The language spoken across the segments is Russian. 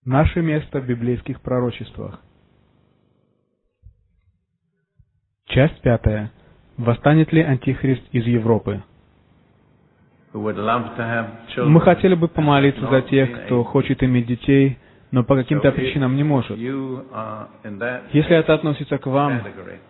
Наше место в библейских пророчествах. Часть 5. Восстанет ли Антихрист из Европы? Мы хотели бы помолиться за тех, кто хочет иметь детей, но по каким-то причинам не может. Если это относится к вам,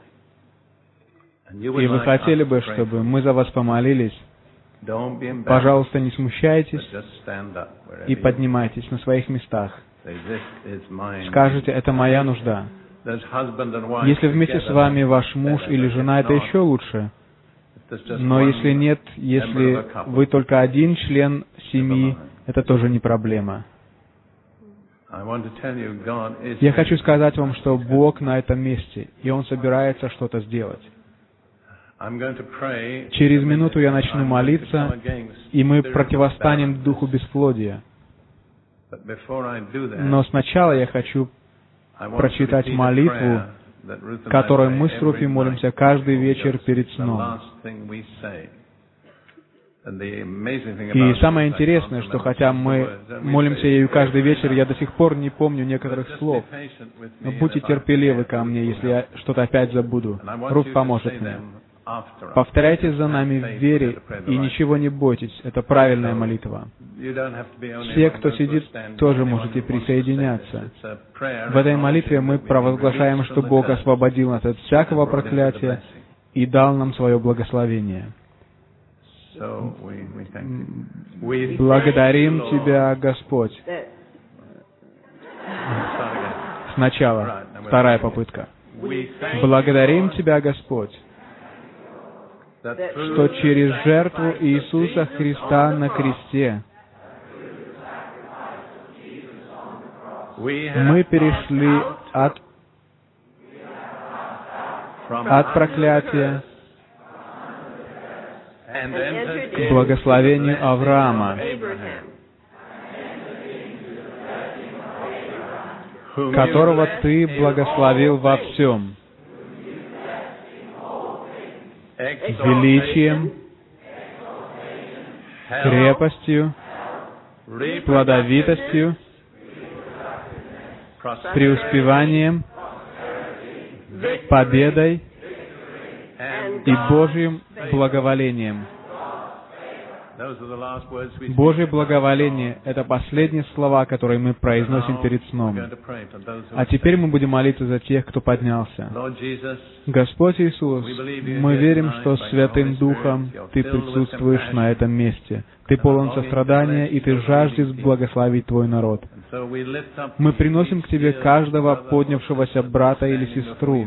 и вы хотели бы, чтобы мы за вас помолились, пожалуйста, не смущайтесь и поднимайтесь на своих местах. Скажите, это моя нужда. Если вместе с вами ваш муж или жена, это еще лучше. Но если нет, если вы только один член семьи, это тоже не проблема. Я хочу сказать вам, что Бог на этом месте, и Он собирается что-то сделать. Через минуту я начну молиться, и мы противостанем духу бесплодия. Но сначала я хочу прочитать молитву, которой мы с Руфи молимся каждый вечер перед сном. И самое интересное, что хотя мы молимся ею каждый вечер, я до сих пор не помню некоторых слов. Но будьте терпеливы ко мне, если я что-то опять забуду. Руф поможет мне. Повторяйте за нами в вере и ничего не бойтесь. Это правильная молитва. Все, кто сидит, тоже можете присоединяться. В этой молитве мы провозглашаем, что Бог освободил нас от всякого проклятия и дал нам свое благословение. Благодарим Тебя, Господь. Сначала, вторая попытка. Благодарим Тебя, Господь, что через жертву Иисуса Христа на кресте мы перешли от проклятия к благословению Авраама, которого Ты благословил во всем, величием, крепостью, плодовитостью, преуспеванием, победой и Божьим благоволением. Божье благоволение — это последние слова, которые мы произносим перед сном. А теперь мы будем молиться за тех, кто поднялся. Господь Иисус, мы верим, что Святым Духом Ты присутствуешь на этом месте. Ты полон сострадания, и Ты жаждешь благословить Твой народ. Мы приносим к Тебе каждого поднявшегося брата или сестру.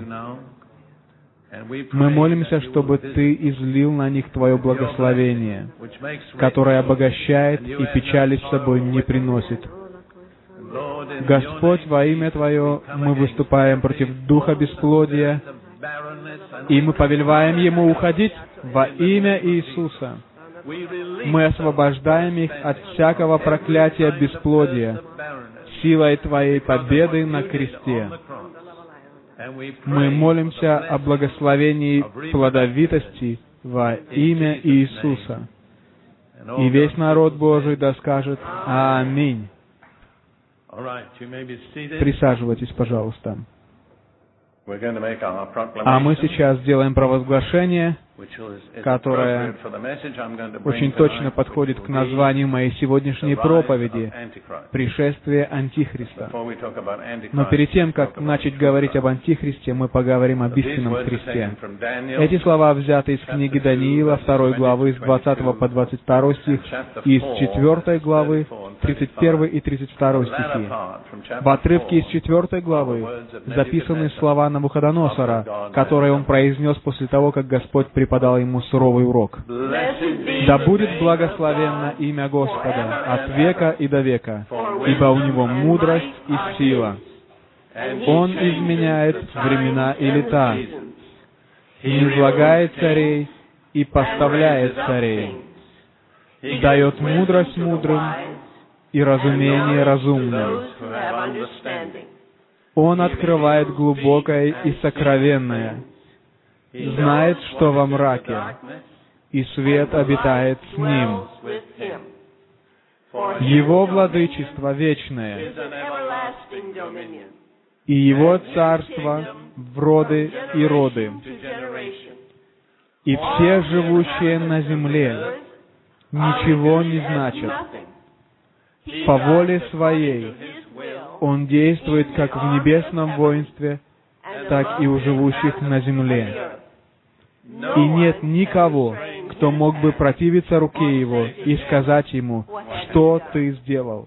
Мы молимся, чтобы Ты излил на них Твое благословение, которое обогащает и печали с собой не приносит. Господь, во имя Твое мы выступаем против духа бесплодия, и мы повелеваем ему уходить во имя Иисуса. Мы освобождаем их от всякого проклятия бесплодия силой Твоей победы на кресте. Мы молимся о благословении плодовитости во имя Иисуса. И весь народ Божий да скажет «Аминь». Присаживайтесь, пожалуйста. А мы сейчас сделаем провозглашение, которое очень точно подходит к названию моей сегодняшней проповеди «Пришествие Антихриста». Но перед тем, как начать говорить об Антихристе, мы поговорим об истинном Христе. Эти слова взяты из книги Даниила, 2 главы, с 20 по 22 стих, и из 4 главы, 31 и 32 стихи. В отрывке из 4 главы записаны слова Навуходоносора, которые он произнес после того, как Господь преподал ему суровый урок. «Да будет благословенно имя Господа от века и до века, ибо у Него мудрость и сила. Он изменяет времена и лета, низлагает царей и поставляет царей, дает мудрость мудрым и разумение разумным. Он открывает глубокое и сокровенное, знает, что во мраке, и свет обитает с ним. Его владычество вечное, и Его царство в роды и роды. И все живущие на земле ничего не значат. По воле Своей Он действует как в небесном воинстве, так и у живущих на земле. И нет никого, кто мог бы противиться руке Его и сказать Ему, что Ты сделал.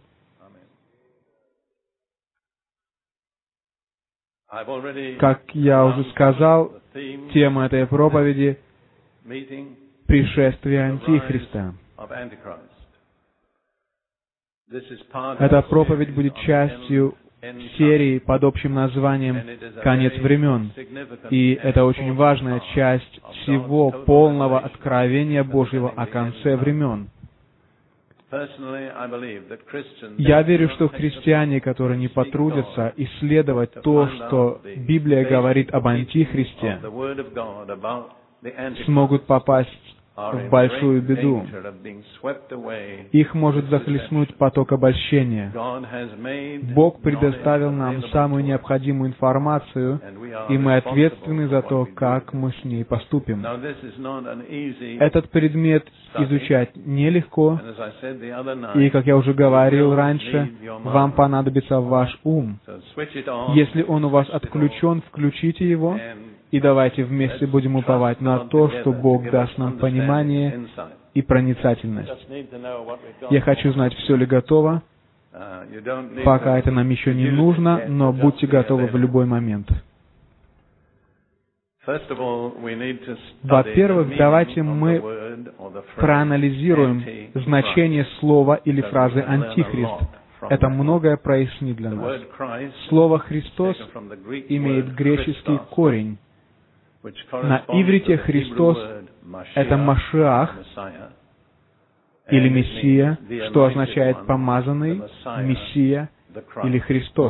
Как я уже сказал, тема этой проповеди — пришествие Антихриста. Эта проповедь будет частью серии под общим названием «Конец времен». И это очень важная часть всего полного откровения Божьего о конце времен. Я верю, что христиане, которые не потрудятся исследовать то, что Библия говорит об Антихристе, смогут попасть в большую беду. Их может захлестнуть поток обольщения. Бог предоставил нам самую необходимую информацию, и мы ответственны за то, как мы с ней поступим. Этот предмет изучать нелегко, и, как я уже говорил раньше, вам понадобится ваш ум. Если он у вас отключен, включите его, и давайте вместе будем уповать на то, что Бог даст нам понимание и проницательность. Я хочу знать, все ли готово. Пока это нам еще не нужно, но будьте готовы в любой момент. Во-первых, давайте мы проанализируем значение слова или фразы «антихрист». Это многое прояснит для нас. Слово «Христос» имеет греческий корень. На иврите Христос — это Машиах, или Мессия, что означает «помазанный», «Мессия» или «Христос».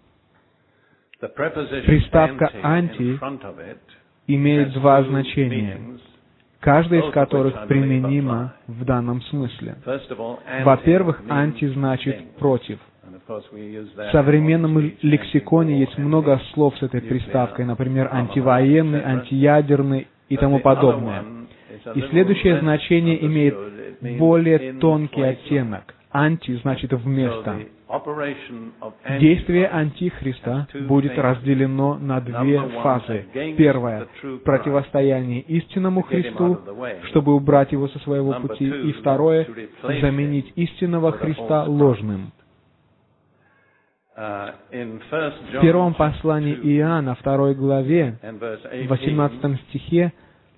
Приставка «анти» имеет два значения, каждое из которых применимо в данном смысле. Во-первых, «анти» значит «против». В современном лексиконе есть много слов с этой приставкой, например, антивоенный, антиядерный и тому подобное. И следующее значение имеет более тонкий оттенок. «Анти» значит «вместо». Действие Антихриста будет разделено на две фазы. Первая — противостояние истинному Христу, чтобы убрать его со своего пути. И второе — заменить истинного Христа ложным. В первом послании Иоанна, 2 главе, в 18 стихе,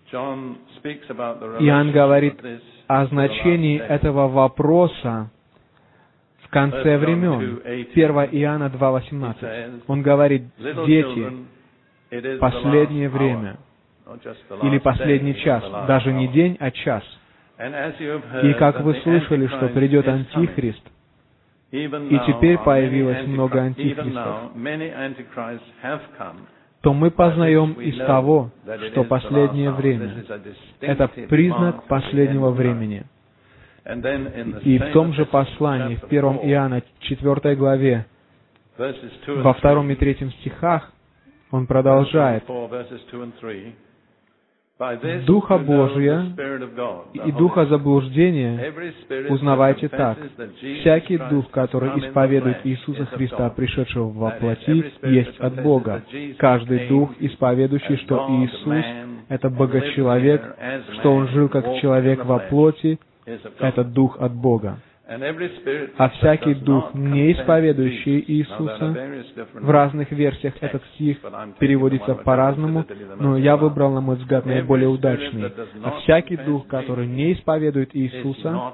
Иоанн говорит о значении этого вопроса в конце времен. 1 Иоанна 2:18. Он говорит: «Дети, последнее время» или «последний час», даже не день, а час. И как вы слышали, что придет Антихрист, и теперь появилось много антихристов, то мы познаем из того, что последнее время — это признак последнего времени. И в том же послании, в 1 Иоанна 4 главе, во 2 и 3 стихах, он продолжает: «Духа Божия и духа заблуждения узнавайте так. Всякий дух, который исповедует Иисуса Христа, пришедшего во плоти, есть от Бога. Каждый дух, исповедующий, что Иисус — это Богочеловек, что Он жил как человек во плоти, это дух от Бога. А всякий дух, не исповедующий Иисуса», в разных версиях этот стих переводится по-разному, но я выбрал, на мой взгляд, наиболее удачный. «А всякий дух, который не исповедует Иисуса,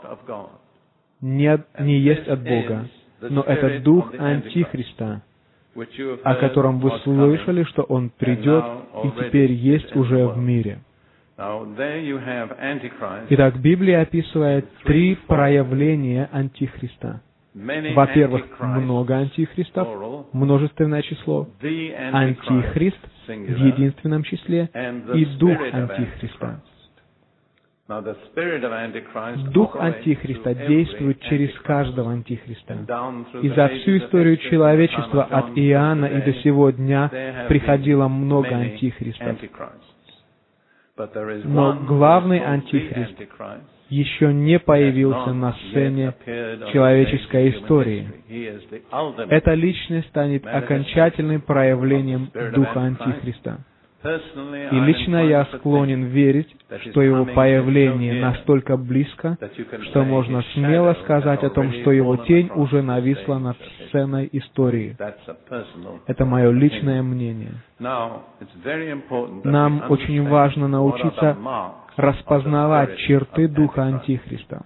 не есть от Бога, но это дух Антихриста, о котором вы слышали, что он придет и теперь есть уже в мире». Итак, Библия описывает три проявления Антихриста. Во-первых, много антихристов, множественное число, Антихрист в единственном числе и Дух Антихриста. Дух Антихриста действует через каждого Антихриста. И за всю историю человечества от Иоанна и до сего дня приходило много Антихристов. Но главный Антихрист еще не появился на сцене человеческой истории. Эта личность станет окончательным проявлением Духа Антихриста. И лично я склонен верить, что его появление настолько близко, что можно смело сказать о том, что его тень уже нависла над сценой истории. Это мое личное мнение. Нам очень важно научиться распознавать черты Духа Антихриста.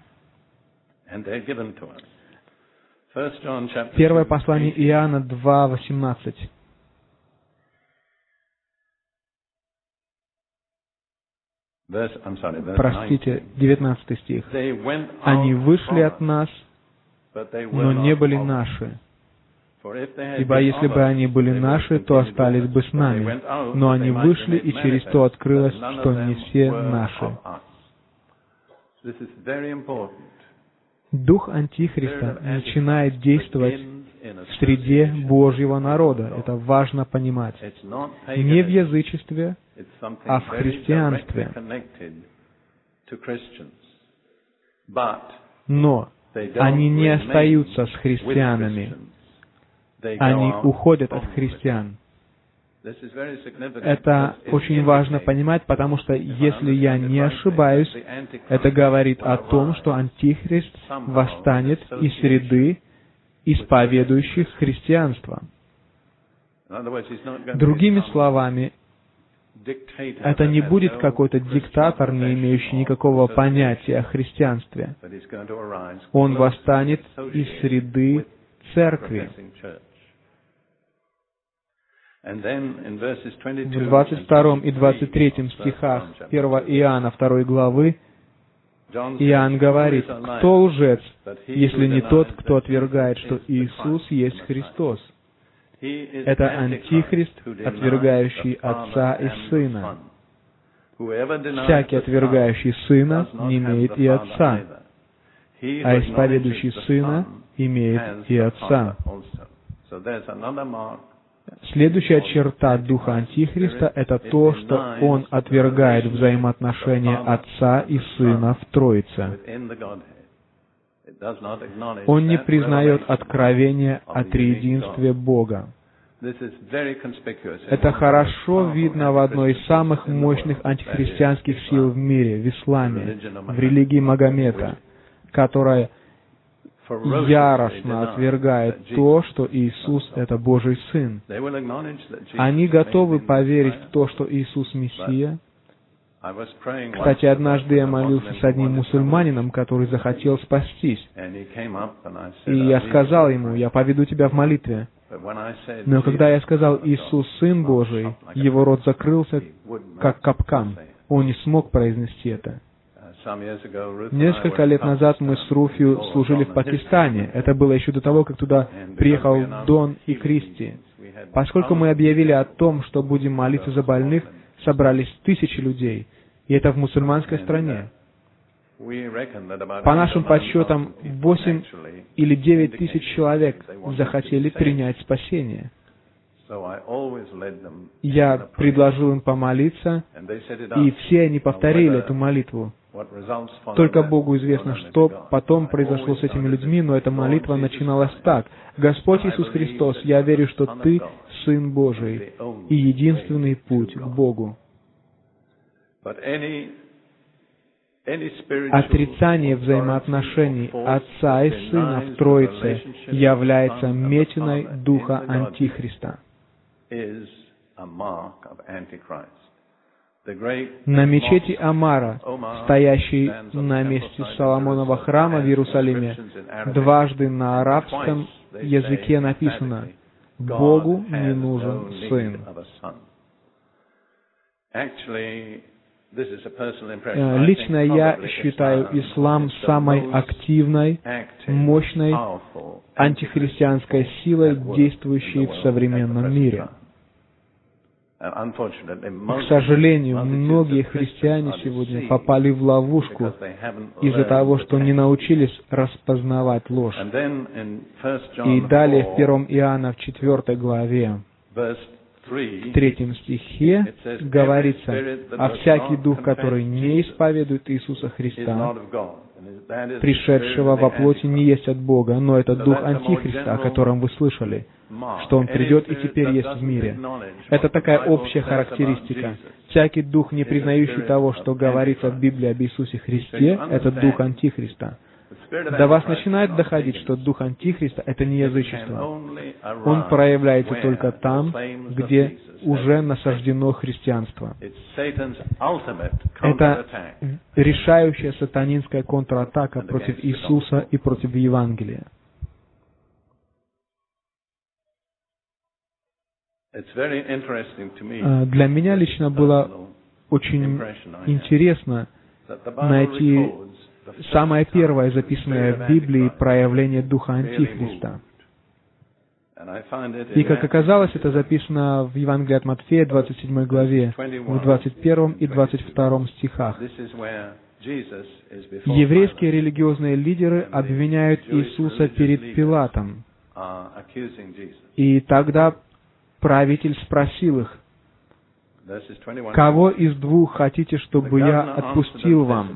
Первое послание Иоанна 2:18. Простите, 19 стих. «Они вышли от нас, но не были наши. Ибо если бы они были наши, то остались бы с нами. Но они вышли, и через то открылось, что не все наши». Дух Антихриста начинает действовать в среде Божьего народа. Это важно понимать. Не в язычестве, а в христианстве. Но они не остаются с христианами. Они уходят от христиан. Это очень важно понимать, потому что, если я не ошибаюсь, это говорит о том, что Антихрист восстанет из среды исповедующих христианство. Другими словами, это не будет какой-то диктатор, не имеющий никакого понятия о христианстве. Он восстанет из среды церкви. В 22 и 23 стихах 1 Иоанна 2 главы Иоанн говорит: «Кто лжец, если не тот, кто отвергает, что Иисус есть Христос? Это Антихрист, отвергающий Отца и Сына. Всякий, отвергающий Сына, не имеет и Отца, а исповедующий Сына имеет и Отца». Следующая черта Духа Антихриста — это то, что он отвергает взаимоотношения Отца и Сына в Троице. Он не признает откровения о триединстве Бога. Это хорошо видно в одной из самых мощных антихристианских сил в мире, в исламе, в религии Магомета, которая яростно отвергает то, что Иисус — это Божий Сын. Они готовы поверить в то, что Иисус — Мессия. Кстати, однажды я молился с одним мусульманином, который захотел спастись. И я сказал ему: «Я поведу тебя в молитве». Но когда я сказал «Иисус — Сын Божий», его рот закрылся, как капкан. Он не смог произнести это. Несколько лет назад мы с Руфью служили в Пакистане. Это было еще до того, как туда приехал Дон и Кристи. Поскольку мы объявили о том, что будем молиться за больных, собрались тысячи людей. И это в мусульманской стране. По нашим подсчетам, 8 или 9 тысяч человек захотели принять спасение. Я предложил им помолиться, и все они повторили эту молитву. Только Богу известно, что потом произошло с этими людьми, но эта молитва начиналась так: «Господь Иисус Христос, я верю, что Ты — Сын Божий и единственный путь к Богу». Отрицание взаимоотношений Отца и Сына в Троице является метиной Духа Антихриста. На мечети Омара, стоящей на месте Соломонова храма в Иерусалиме, дважды на арабском языке написано: «Богу не нужен сын». Лично я считаю ислам самой активной, мощной антихристианской силой, действующей в современном мире. К сожалению, многие христиане сегодня попали в ловушку из-за того, что не научились распознавать ложь. И далее в 1 Иоанна в 4 главе, в 3 стихе говорится: «А всякий дух, который не исповедует Иисуса Христа, пришедшего во плоти, не есть от Бога, но это дух Антихриста, о котором вы слышали, что он придет и теперь есть в мире». Это такая общая характеристика. Всякий дух, не признающий того, что говорится в Библии об Иисусе Христе, это дух Антихриста. До вас начинает доходить, что дух Антихриста — это не язычество. Он проявляется только там, где уже насаждено христианство. Это решающая сатанинская контратака против Иисуса и против Евангелия. Для меня лично было очень интересно найти самое первое записанное в Библии проявление Духа Антихриста. И, как оказалось, это записано в Евангелии от Матфея, 27 главе, в 21 и 22 стихах. Еврейские религиозные лидеры обвиняют Иисуса перед Пилатом. И тогда правитель спросил их: «Кого из двух хотите, чтобы я отпустил вам?»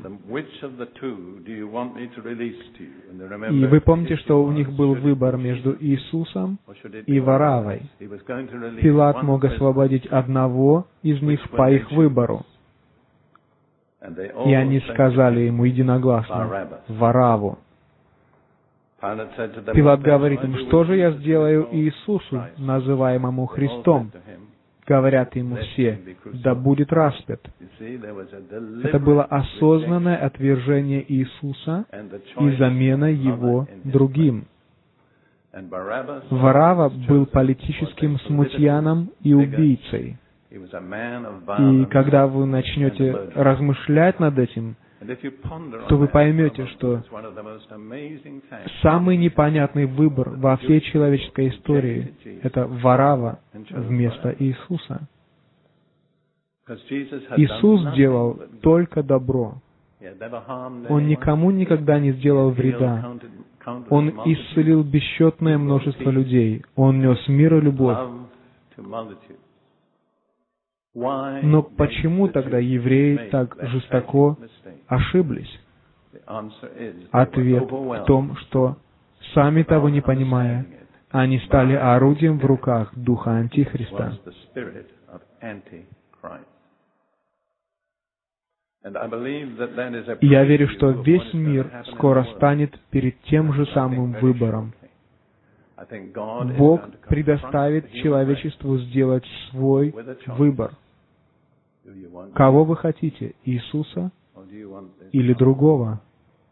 И вы помните, что у них был выбор между Иисусом и Вараввой. Пилат мог освободить одного из них по их выбору. И они сказали ему единогласно: «Варавву». Пилат говорит им: «Что же я сделаю Иисусу, называемому Христом?» Говорят ему все: «Да будет распят». Это было осознанное отвержение Иисуса и замена Его другим. Варавва был политическим смутьяном и убийцей. И когда вы начнете размышлять над этим, то вы поймете, что самый непонятный выбор во всей человеческой истории — это Варавва вместо Иисуса. Иисус делал только добро. Он никому никогда не сделал вреда. Он исцелил бесчетное множество людей. Он нес мир и любовь. Но почему тогда евреи так жестоко ошиблись? Ответ в том, что, сами того не понимая, они стали орудием в руках Духа Антихриста. И я верю, что весь мир скоро станет перед тем же самым выбором. Бог предоставит человечеству сделать свой выбор. Кого вы хотите, Иисуса или другого?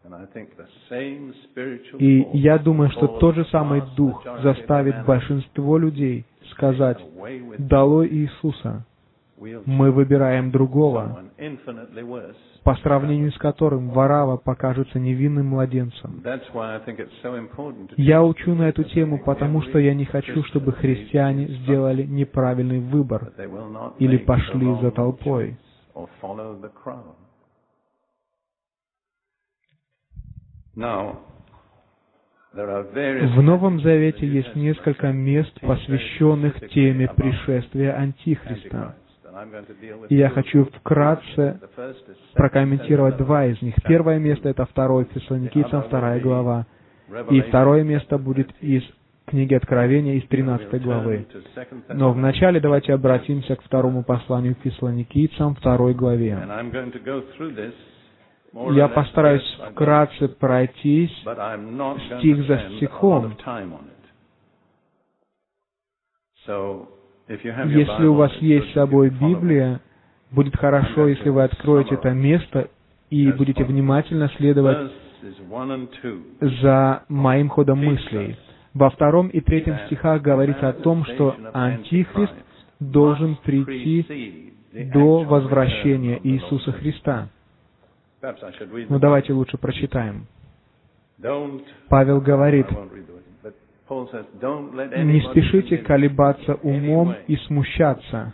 И я думаю, что тот же самый Дух заставит большинство людей сказать: «Долой Иисуса, мы выбираем другого», по сравнению с которым Варавва покажется невинным младенцем. Я учу на эту тему, потому что я не хочу, чтобы христиане сделали неправильный выбор или пошли за толпой. В Новом Завете есть несколько мест, посвященных теме пришествия Антихриста. И я хочу вкратце прокомментировать два из них. Первое место — это 2 Фессалоникийцам, 2 глава. И второе место будет из книги Откровения, из 13 главы. Но вначале давайте обратимся к второму посланию к Фессалоникийцам, 2 главе. Я постараюсь вкратце пройтись стих за стихом. Если у вас есть с собой Библия, будет хорошо, если вы откроете это место и будете внимательно следовать за моим ходом мыслей. Во 2 и 3 стихах говорится о том, что Антихрист должен прийти до возвращения Иисуса Христа. Ну, давайте лучше прочитаем. Павел говорит: Не спешите колебаться умом и смущаться,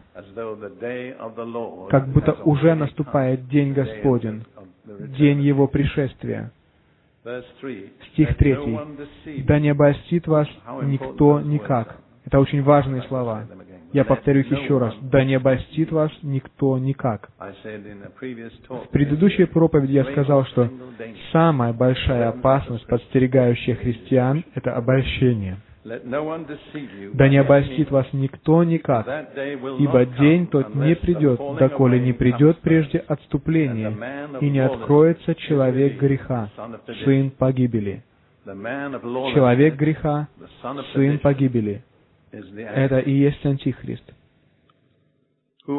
как будто уже наступает день Господень, день Его пришествия. Стих 3. «Да не обольстит вас никто никак». Это очень важные слова. Я повторю их еще раз. «Да не обольстит вас никто никак». В предыдущей проповеди я сказал, что самая большая опасность, подстерегающая христиан, — это обольщение. «Да не обольстит вас никто никак, ибо день тот не придет, доколе не придет прежде отступление, и не откроется человек греха, сын погибели». Человек греха, сын погибели. Это и есть Антихрист. Был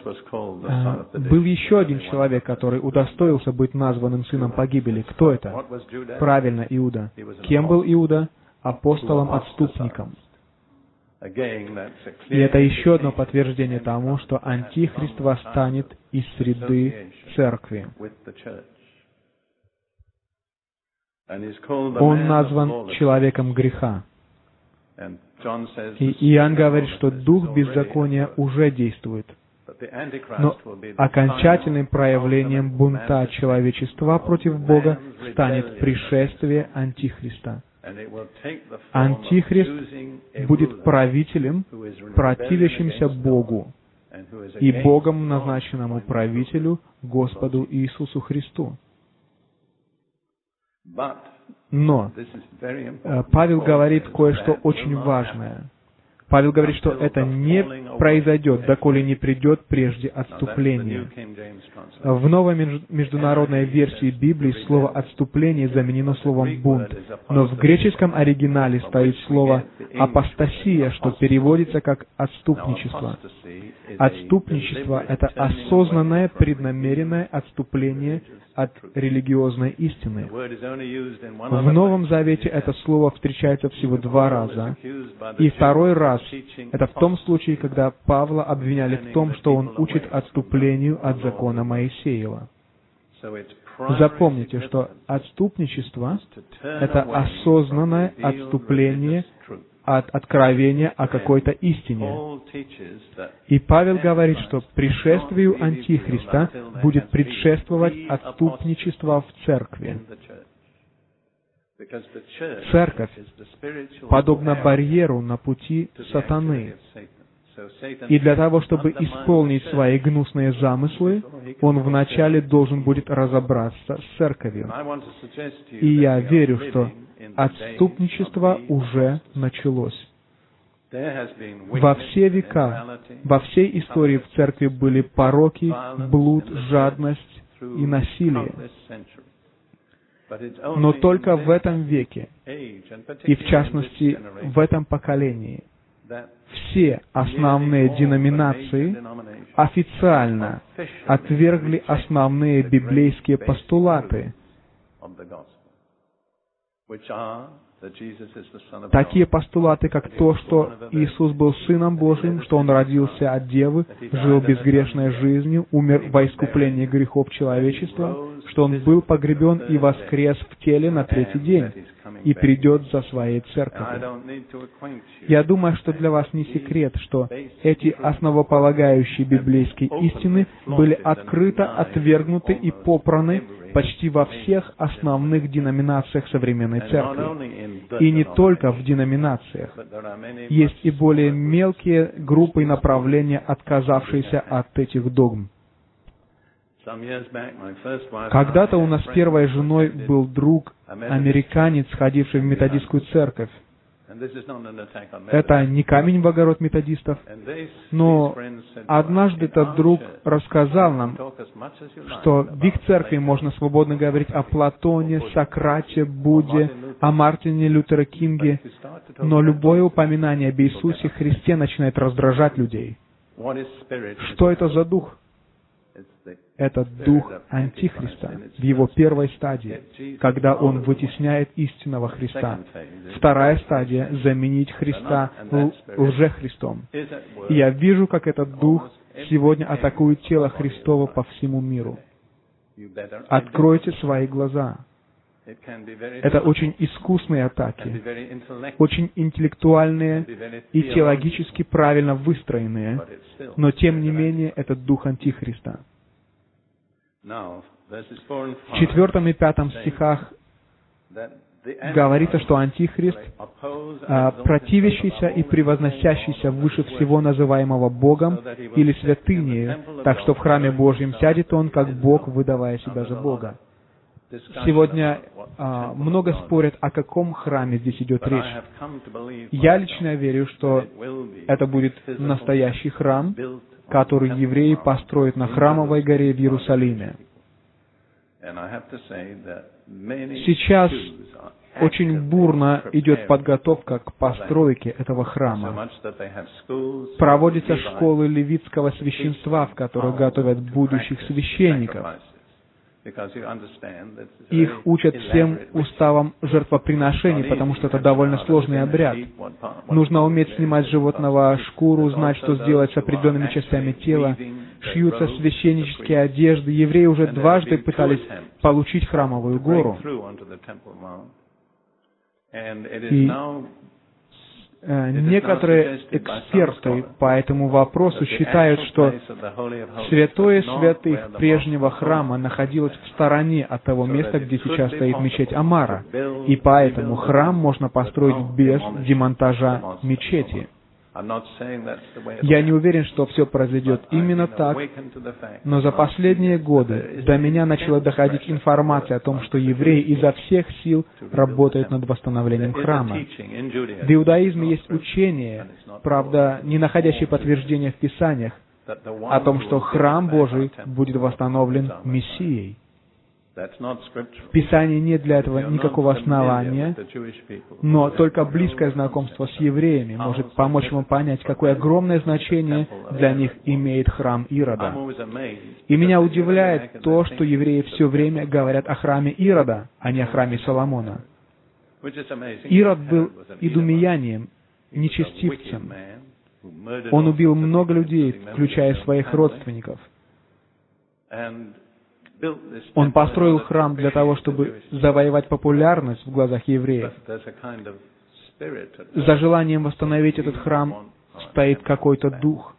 еще один человек, который удостоился быть названным сыном погибели. Кто это? Правильно, Иуда. Кем был Иуда? Апостолом-отступником. И это еще одно подтверждение тому, что Антихрист восстанет из среды церкви. Он назван человеком греха. И Иоанн говорит, что дух беззакония уже действует. Но окончательным проявлением бунта человечества против Бога станет пришествие Антихриста. Антихрист будет правителем, противящимся Богу, и Богом назначенному правителю, Господу Иисусу Христу. Но Павел говорит кое-что очень важное. Павел говорит, что это не произойдет, доколе не придет прежде отступление. В новой международной версии Библии слово «отступление» заменено словом «бунт», но в греческом оригинале стоит слово «апостасия», что переводится как «отступничество». Отступничество — это осознанное, преднамеренное отступление от религиозной истины. В Новом Завете это слово встречается всего 2 раза, и второй раз — это в том случае, когда Павла обвиняли в том, что он учит отступлению от закона Моисеева. Запомните, что отступничество — это осознанное отступление от откровения о какой-то истине. И Павел говорит, что пришествию Антихриста будет предшествовать отступничество в церкви. Церковь подобна барьеру на пути сатаны. И для того, чтобы исполнить свои гнусные замыслы, он вначале должен будет разобраться с церковью. И я верю, что отступничество уже началось. Во все века, во всей истории в церкви были пороки, блуд, жадность и насилие. Но только в этом веке, и в частности в этом поколении, все основные деноминации официально отвергли основные библейские постулаты, такие постулаты, как то, что Иисус был Сыном Божьим, что Он родился от Девы, жил безгрешной жизнью, умер во искуплении грехов человечества, что Он был погребен и воскрес в теле на 3-й день и придет за Своей церковью. Я думаю, что для вас не секрет, что эти основополагающие библейские истины были открыто отвергнуты и попраны почти во всех основных деноминациях современной церкви. И не только в деноминациях. Есть и более мелкие группы и направления, отказавшиеся от этих догм. Когда-то у нас с первой женой был друг, американец, ходивший в методистскую церковь. Это не камень в огород методистов, но однажды этот друг рассказал нам, что в их церкви можно свободно говорить о Платоне, Сократе, Будде, о Мартине Лютере Кинге, но любое упоминание об Иисусе Христе начинает раздражать людей. Что это за дух? Это дух Антихриста в его первой стадии, когда он вытесняет истинного Христа. Вторая стадия — заменить Христа лжехристом. И я вижу, как этот дух сегодня атакует тело Христово по всему миру. Откройте свои глаза. Это очень искусные атаки, очень интеллектуальные и теологически правильно выстроенные, но тем не менее это дух Антихриста. В 4 и 5 стихах говорится, что Антихрист, противящийся и превозносящийся выше всего называемого Богом или святыней, так что в храме Божьем сядет он, как Бог, выдавая себя за Бога. Сегодня много спорят, о каком храме здесь идет речь. Я лично верю, что это будет настоящий храм, который евреи построят на Храмовой горе в Иерусалиме. Сейчас очень бурно идет подготовка к постройке этого храма. Проводятся школы левитского священства, в которых готовят будущих священников. Их учат всем уставам жертвоприношений, потому что это довольно сложный обряд. Нужно уметь снимать с животного шкуру, знать, что сделать с определенными частями тела. Шьются священнические одежды. Евреи уже дважды пытались получить Храмовую гору. И некоторые эксперты по этому вопросу считают, что святое святых прежнего храма находилось в стороне от того места, где сейчас стоит мечеть Амара, и поэтому храм можно построить без демонтажа мечети. Я не уверен, что все произойдет именно так, но за последние годы до меня начала доходить информация о том, что евреи изо всех сил работают над восстановлением храма. В иудаизме есть учение, правда, не находящее подтверждения в Писаниях, о том, что храм Божий будет восстановлен Мессией. В Писании нет для этого никакого основания, но только близкое знакомство с евреями может помочь вам понять, какое огромное значение для них имеет храм Ирода. И меня удивляет то, что евреи все время говорят о храме Ирода, а не о храме Соломона. Ирод был идумеянием, нечестивцем. Он убил много людей, включая своих родственников. Он построил храм для того, чтобы завоевать популярность в глазах евреев. За желанием восстановить этот храм стоит какой-то дух.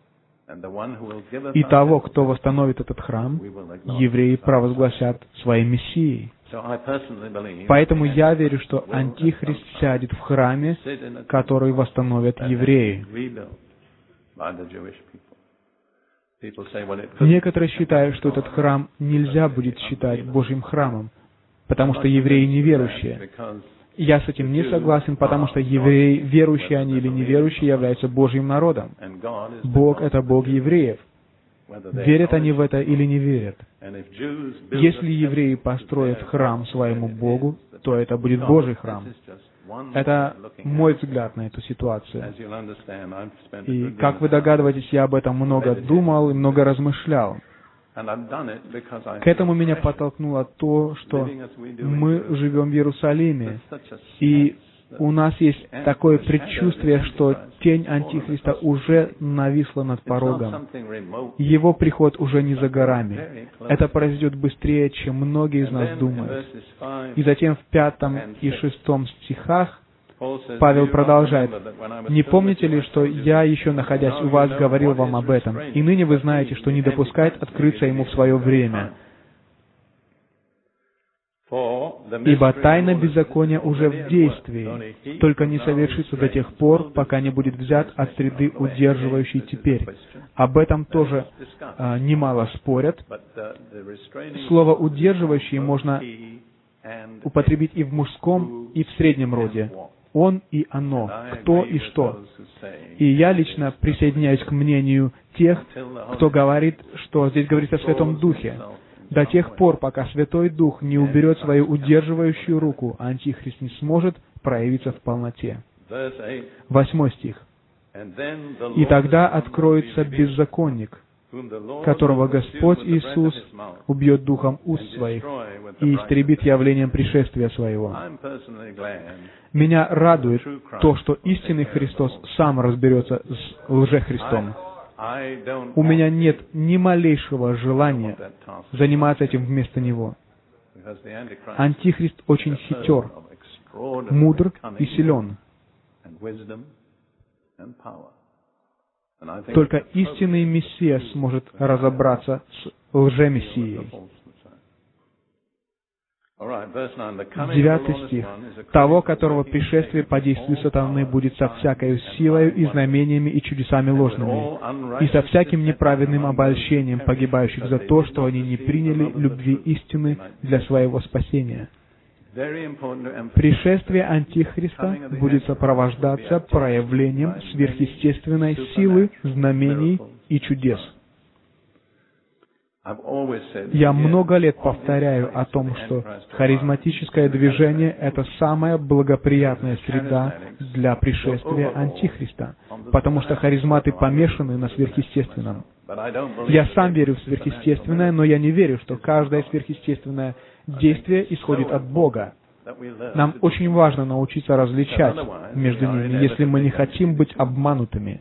И того, кто восстановит этот храм, евреи провозгласят своей Мессией. Поэтому я верю, что Антихрист сядет в храме, который восстановят евреи. Некоторые считают, что этот храм нельзя будет считать Божьим храмом, потому что евреи неверующие. Я с этим не согласен, потому что евреи, верующие они или неверующие, являются Божьим народом. Бог — это Бог евреев. Верят они в это или не верят. Если евреи построят храм своему Богу, то это будет Божий храм. Это мой взгляд на эту ситуацию. И, как вы догадываетесь, я об этом много думал и много размышлял. К этому меня подтолкнуло то, что мы живем в Иерусалиме, и у нас есть такое предчувствие, что тень Антихриста уже нависла над порогом. Его приход уже не за горами. Это произойдет быстрее, чем многие из нас думают. И затем в 5 и 6 стихах Павел продолжает: «Не помните ли, что я, еще находясь у вас, говорил вам об этом, и ныне вы знаете, что не допускает открыться ему в свое время? Ибо тайна беззакония уже в действии, только не совершится до тех пор, пока не будет взят от среды удерживающей теперь». Об этом тоже немало спорят. Слово «удерживающий» можно употребить и в мужском, и в среднем роде. Он и оно, кто и что. И я лично присоединяюсь к мнению тех, кто говорит, что здесь говорится о Святом Духе. До тех пор, пока Святой Дух не уберет свою удерживающую руку, Антихрист не сможет проявиться в полноте. 8 стих. «И тогда откроется беззаконник, которого Господь Иисус убьет духом уст своих и истребит явлением пришествия своего». Меня радует то, что истинный Христос сам разберется с лжехристом. У меня нет ни малейшего желания заниматься этим вместо Него. Антихрист очень хитер, мудр и силен. Только истинный Мессия сможет разобраться с лжемессией. 9 стих. «Того, которого пришествие по действию сатаны будет со всякою силою и знамениями и чудесами ложными, и со всяким неправедным обольщением погибающих за то, что они не приняли любви истины для своего спасения». Пришествие Антихриста будет сопровождаться проявлением сверхъестественной силы, знамений и чудес. Я много лет повторяю о том, что харизматическое движение — это самая благоприятная среда для пришествия Антихриста, потому что харизматы помешаны на сверхъестественном. Я сам верю в сверхъестественное, но я не верю, что каждое сверхъестественное действие исходит от Бога. Нам очень важно научиться различать между ними, если мы не хотим быть обманутыми.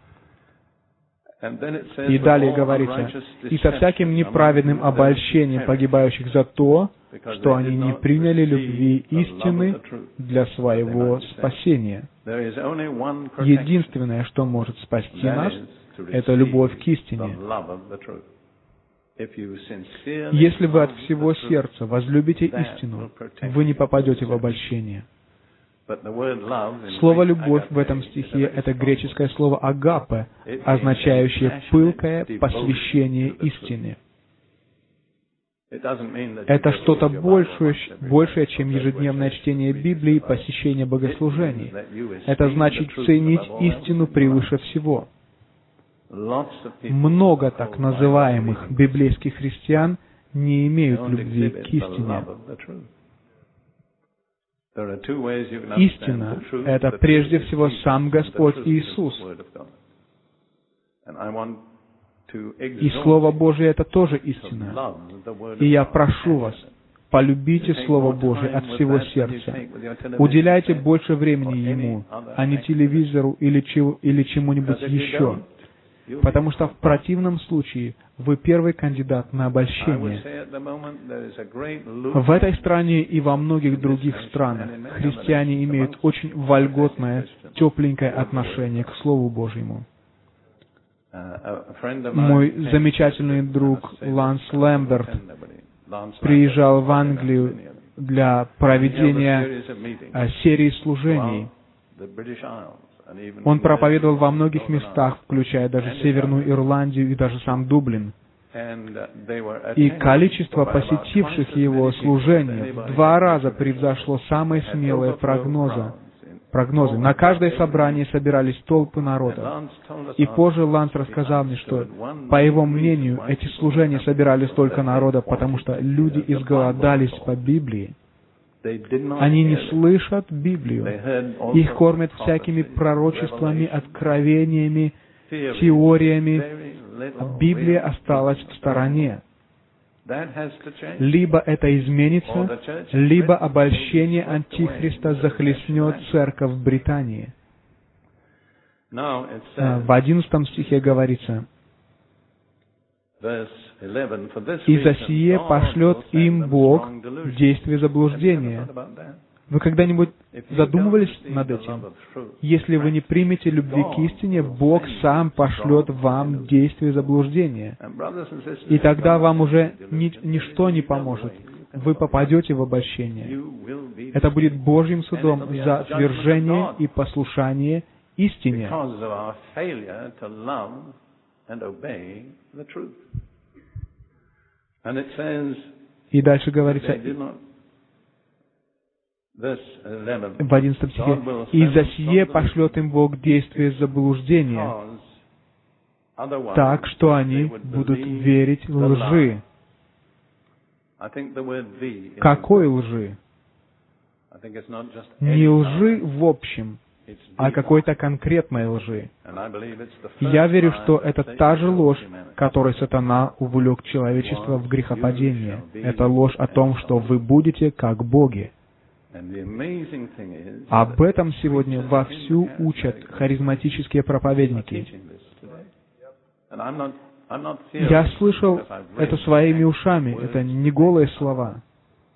И далее говорится, «И со всяким неправедным обольщением погибающих за то, что они не приняли любви истины для своего спасения». Единственное, что может спасти нас, это любовь к истине. Если вы от всего сердца возлюбите истину, вы не попадете в обольщение. Слово «любовь» в этом стихе — это греческое слово «агапе», означающее «пылкое посвящение истине». Это что-то большее, чем ежедневное чтение Библии и посещение богослужений. Это значит ценить истину превыше всего. Много так называемых библейских христиан не имеют любви к истине. Истина — это прежде всего сам Господь Иисус. И Слово Божие — это тоже истина. И я прошу вас, полюбите Слово Божие от всего сердца. Уделяйте больше времени Ему, а не телевизору или чему-нибудь еще. Потому что в противном случае вы первый кандидат на обольщение. В этой стране и во многих других странах христиане имеют очень вольготное, тепленькое отношение к Слову Божьему. Мой замечательный друг Ланс Лэмберт приезжал в Англию для проведения серии служений. Он проповедовал во многих местах, включая даже Северную Ирландию и даже сам Дублин. И количество посетивших его служения в 2 раза превзошло самые смелые прогнозы. На каждое собрание собирались толпы народа. И позже Ланс рассказал мне, что, по его мнению, эти служения собирали столько народа, потому что люди изголодались по Библии. Они не слышат Библию. Их кормят всякими пророчествами, откровениями, теориями. Библия осталась в стороне. Либо это изменится, либо обольщение Антихриста захлестнет церковь в Британии. В 11 стихе говорится, «И за сие пошлет им Бог действие заблуждения». Вы когда-нибудь задумывались над этим? Если вы не примете любви к истине, Бог сам пошлет вам действие заблуждения. И тогда вам уже ничто не поможет. Вы попадете в обольщение. Это будет Божьим судом за отвержение и послушание истине. И дальше говорится, в 11 стихе, «И за сие пошлет им Бог действие заблуждения, так, что они будут верить лжи». Какой лжи? Не лжи в общем, а какой-то конкретной лжи. Я верю, что это та же ложь, которой сатана увлек человечество в грехопадение. Это ложь о том, что вы будете как боги. Об этом сегодня вовсю учат харизматические проповедники. Я слышал это своими ушами, это не голые слова.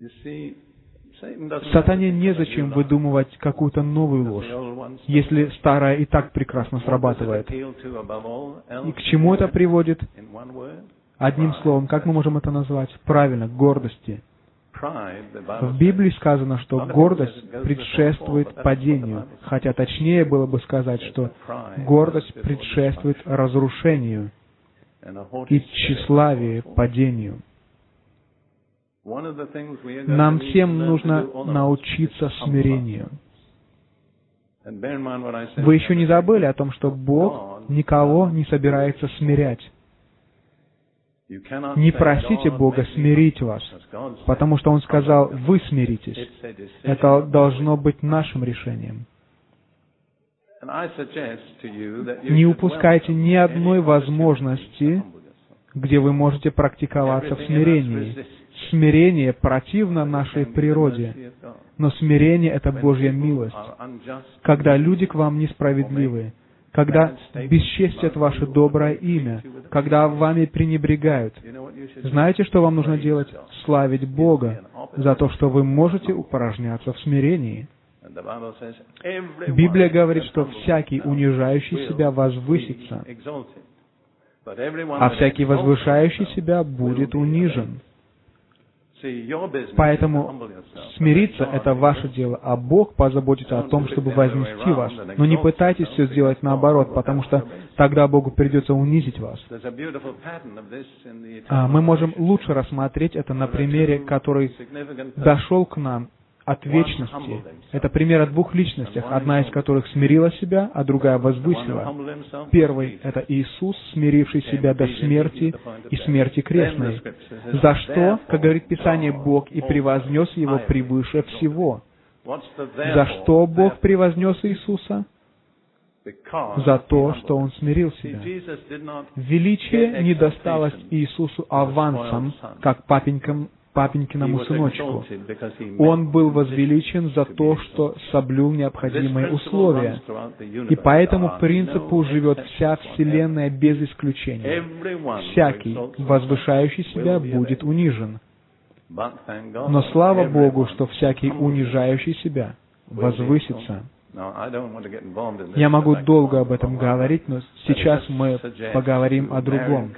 Сатане незачем выдумывать какую-то новую ложь, если старая и так прекрасно срабатывает. И к чему это приводит? Одним словом, как мы можем это назвать? Правильно, гордости. В Библии сказано, что гордость предшествует падению, хотя точнее было бы сказать, что гордость предшествует разрушению и тщеславие падению. Нам всем нужно научиться смирению. Вы еще не забыли о том, что Бог никого не собирается смирять. Не просите Бога смирить вас, потому что Он сказал, вы смиритесь. Это должно быть нашим решением. Не упускайте ни одной возможности, где вы можете практиковаться в смирении. Смирение противно нашей природе, но смирение — это Божья милость. Когда люди к вам несправедливы, когда бесчестят ваше доброе имя, когда вами пренебрегают, знаете, что вам нужно делать? Славить Бога за то, что вы можете упражняться в смирении. Библия говорит, что всякий, унижающий себя, возвысится, а всякий, возвышающий себя, будет унижен. Поэтому смириться — это ваше дело, а Бог позаботится о том, чтобы вознести вас. Но не пытайтесь все сделать наоборот, потому что тогда Богу придется унизить вас. Мы можем лучше рассмотреть это на примере, который дошел к нам от вечности. Это пример о двух личностях, одна из которых смирила себя, а другая возвысила. Первый — это Иисус, смиривший себя до смерти и смерти крестной. За что, как говорит Писание, Бог и превознес Его превыше всего. За что Бог превознес Иисуса? За то, что Он смирил себя. Величие не досталось Иисусу авансом, как папенькиному сыночку. Он был возвеличен за то, что соблюл необходимые условия. И по этому принципу живет вся Вселенная без исключения. Всякий, возвышающий себя, будет унижен. Но слава Богу, что всякий, унижающий себя, возвысится. Я могу долго об этом говорить, но сейчас мы поговорим о другом.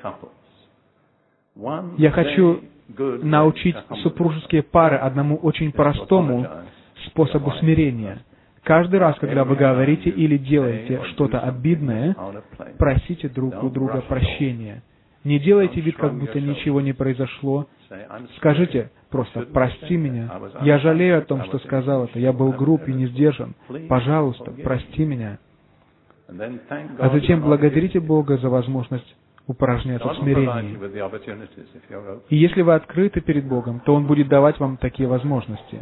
Я хочу научить супружеские пары одному очень простому способу смирения. Каждый раз, когда вы говорите или делаете что-то обидное, просите друг у друга прощения. Не делайте вид, как будто ничего не произошло. Скажите просто: «Прости меня, я жалею о том, что сказал это, я был груб и не сдержан. Пожалуйста, прости меня». А затем благодарите Бога за возможность упражняться в смирении. И если вы открыты перед Богом, то Он будет давать вам такие возможности.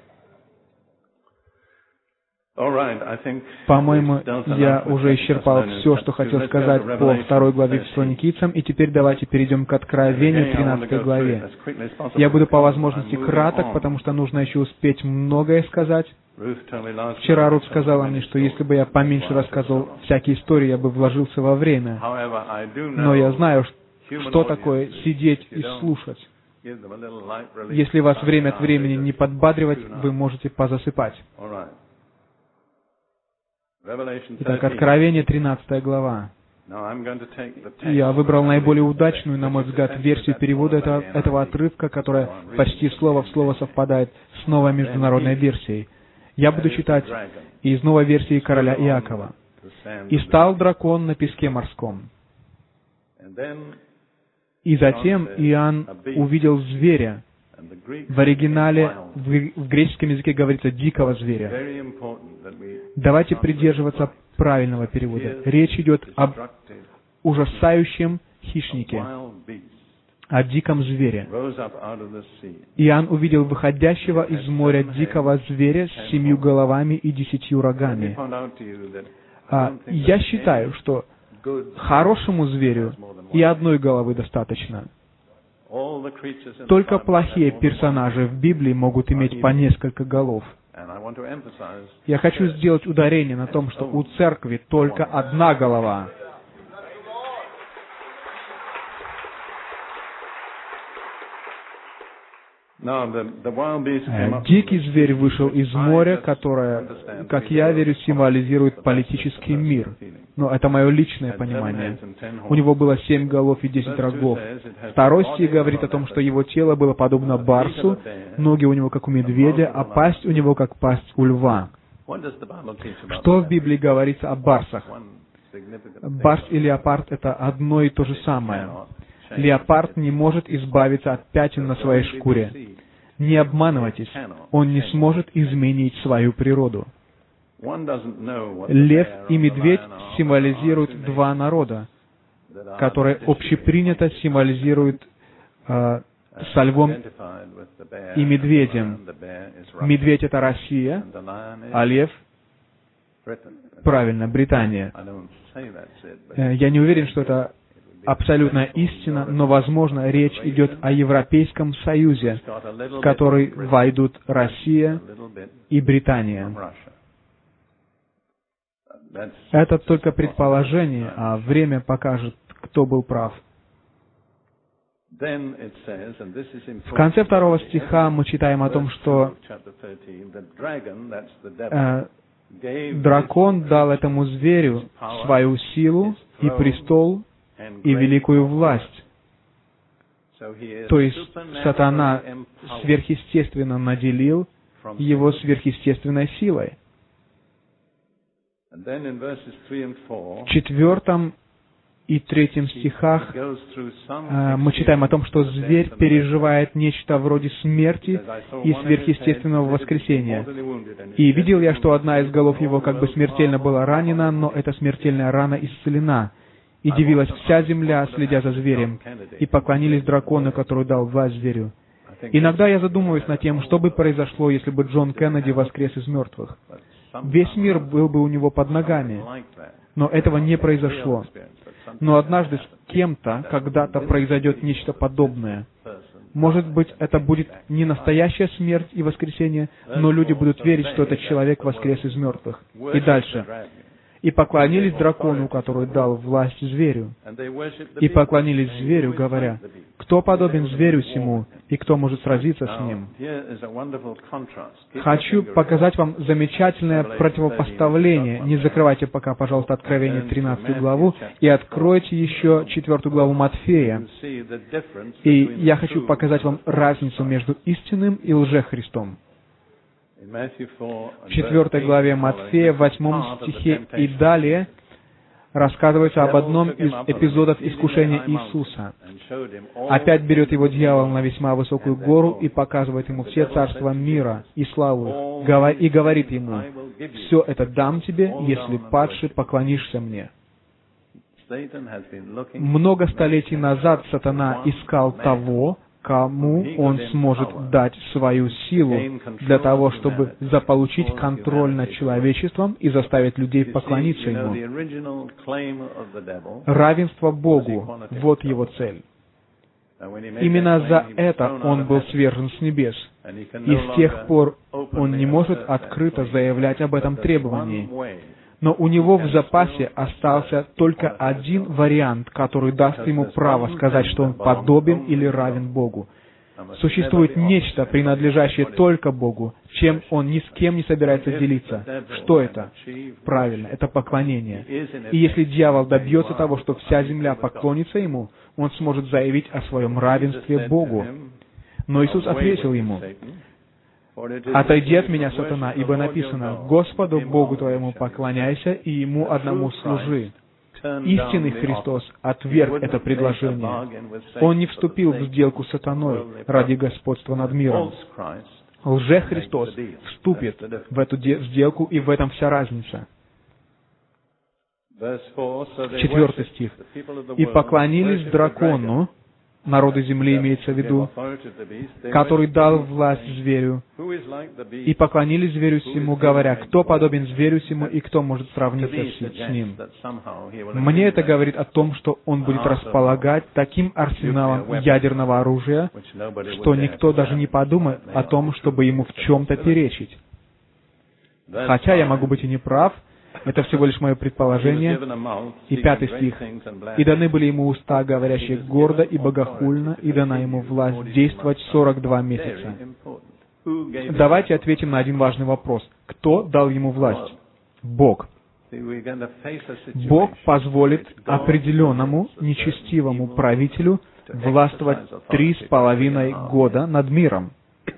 По-моему, я уже исчерпал все, что хотел сказать по 2 главе Фессалоникийцам, и теперь давайте перейдем к Откровению, 13 главе. Я буду по возможности краток, потому что нужно еще успеть многое сказать. Вчера Рут сказала мне, что если бы я поменьше рассказывал всякие истории, я бы вложился во время. Но я знаю, что такое сидеть и слушать. Если вас время от времени не подбадривать, вы можете позасыпать. Итак, Откровение, 13 глава. Я выбрал наиболее удачную, на мой взгляд, версию перевода этого отрывка, которая почти слово в слово совпадает с новой международной версией. Я буду читать из новой версии короля Иакова. «И стал дракон на песке морском. И затем Иоанн увидел зверя». В оригинале, в греческом языке говорится «дикого зверя». Давайте придерживаться правильного перевода. Речь идет об ужасающем хищнике, о диком звере. Иоанн увидел выходящего из моря дикого зверя с 7 головами и 10 рогами. Я считаю, что хорошему зверю и одной головы достаточно. Только плохие персонажи в Библии могут иметь по несколько голов. Я хочу сделать ударение на том, что у церкви только одна голова. Дикий зверь вышел из моря, которое, как я верю, символизирует политический мир. Но это мое личное понимание. У него было 7 голов и 10 рогов. Второй стих говорит о том, что его тело было подобно барсу, ноги у него как у медведя, а пасть у него как пасть у льва. Что в Библии говорится о барсах? Барс и леопард — это одно и то же самое. Леопард не может избавиться от пятен на своей шкуре. Не обманывайтесь, он не сможет изменить свою природу. Лев и медведь символизируют два народа, которые общепринято символизируют со львом и медведем. Медведь — это Россия, а лев — правильно, Британия. Я не уверен, что это абсолютная истина, но, возможно, речь идет о Европейском Союзе, в который войдут Россия и Британия. Это только предположение, а время покажет, кто был прав. В конце 2 стиха мы читаем о том, что дракон дал этому зверю свою силу и престол и великую власть. То есть сатана сверхъестественно наделил его сверхъестественной силой. В 4 и 3 стихах мы читаем о том, что зверь переживает нечто вроде смерти и сверхъестественного воскресения. «И видел я, что одна из голов его как бы смертельно была ранена, но эта смертельная рана исцелена. И дивилась вся земля, следя за зверем, и поклонились дракону, который дал власть зверю». Иногда я задумываюсь над тем, что бы произошло, если бы Джон Кеннеди воскрес из мертвых. Весь мир был бы у него под ногами. Но этого не произошло. Но однажды с кем-то когда-то произойдет нечто подобное. Может быть, это будет не настоящая смерть и воскресение, но люди будут верить, что этот человек воскрес из мертвых. И дальше. «И поклонились дракону, который дал власть зверю. И поклонились зверю, говоря, кто подобен зверю сему, и кто может сразиться с ним?» Хочу показать вам замечательное противопоставление. Не закрывайте пока, пожалуйста, Откровение 13 главу, и откройте еще 4 главу Матфея. И я хочу показать вам разницу между истинным и лжехристом. В 4 главе Матфея, в 8 стихе и далее, рассказывается об одном из эпизодов искушения Иисуса. Опять берет его дьявол на весьма высокую гору и показывает ему все царства мира и славу их, и говорит ему, «Все это дам тебе, если падши поклонишься мне». Много столетий назад сатана искал того, кому он сможет дать свою силу для того, чтобы заполучить контроль над человечеством и заставить людей поклониться ему. Равенство Богу — вот его цель. Именно за это он был свержен с небес. И с тех пор он не может открыто заявлять об этом требовании. Но у него в запасе остался только один вариант, который даст ему право сказать, что он подобен или равен Богу. Существует нечто, принадлежащее только Богу, чем он ни с кем не собирается делиться. Что это? Правильно, это поклонение. И если дьявол добьется того, что вся земля поклонится ему, он сможет заявить о своем равенстве Богу. Но Иисус ответил ему, «Отойди от меня, сатана, ибо написано, Господу Богу твоему поклоняйся и Ему одному служи». Истинный Христос отверг это предложение. Он не вступил в сделку с сатаной ради господства над миром. Лже-Христос вступит в эту сделку, и в этом вся разница. 4 стих. «И поклонились дракону», народы земли имеется в виду, который дал власть зверю, и поклонились зверю сему, говоря, кто подобен зверю сему и кто может сравниться с ним. Мне это говорит о том, что он будет располагать таким арсеналом ядерного оружия, что никто даже не подумает о том, чтобы ему в чем-то перечить. Хотя я могу быть и не прав, Это всего лишь мое предположение. И 5 стих. «И даны были ему уста, говорящие гордо и богохульно, и дана ему власть действовать 42 месяца». Давайте ответим на один важный вопрос. Кто дал ему власть? Бог. Бог позволит определенному нечестивому правителю властвовать 3,5 года над миром.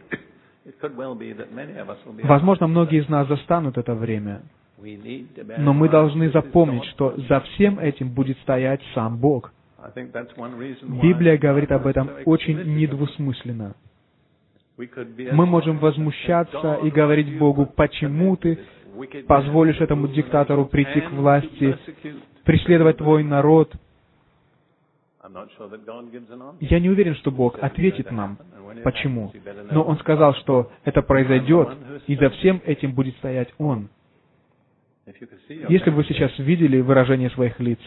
Возможно, многие из нас застанут это время, но мы должны запомнить, что за всем этим будет стоять сам Бог. Библия говорит об этом очень недвусмысленно. Мы можем возмущаться и говорить Богу: «Почему Ты позволишь этому диктатору прийти к власти, преследовать Твой народ?» Я не уверен, что Бог ответит нам, почему. Но Он сказал, что это произойдет, и за всем этим будет стоять Он. Если бы вы сейчас видели выражение своих лиц,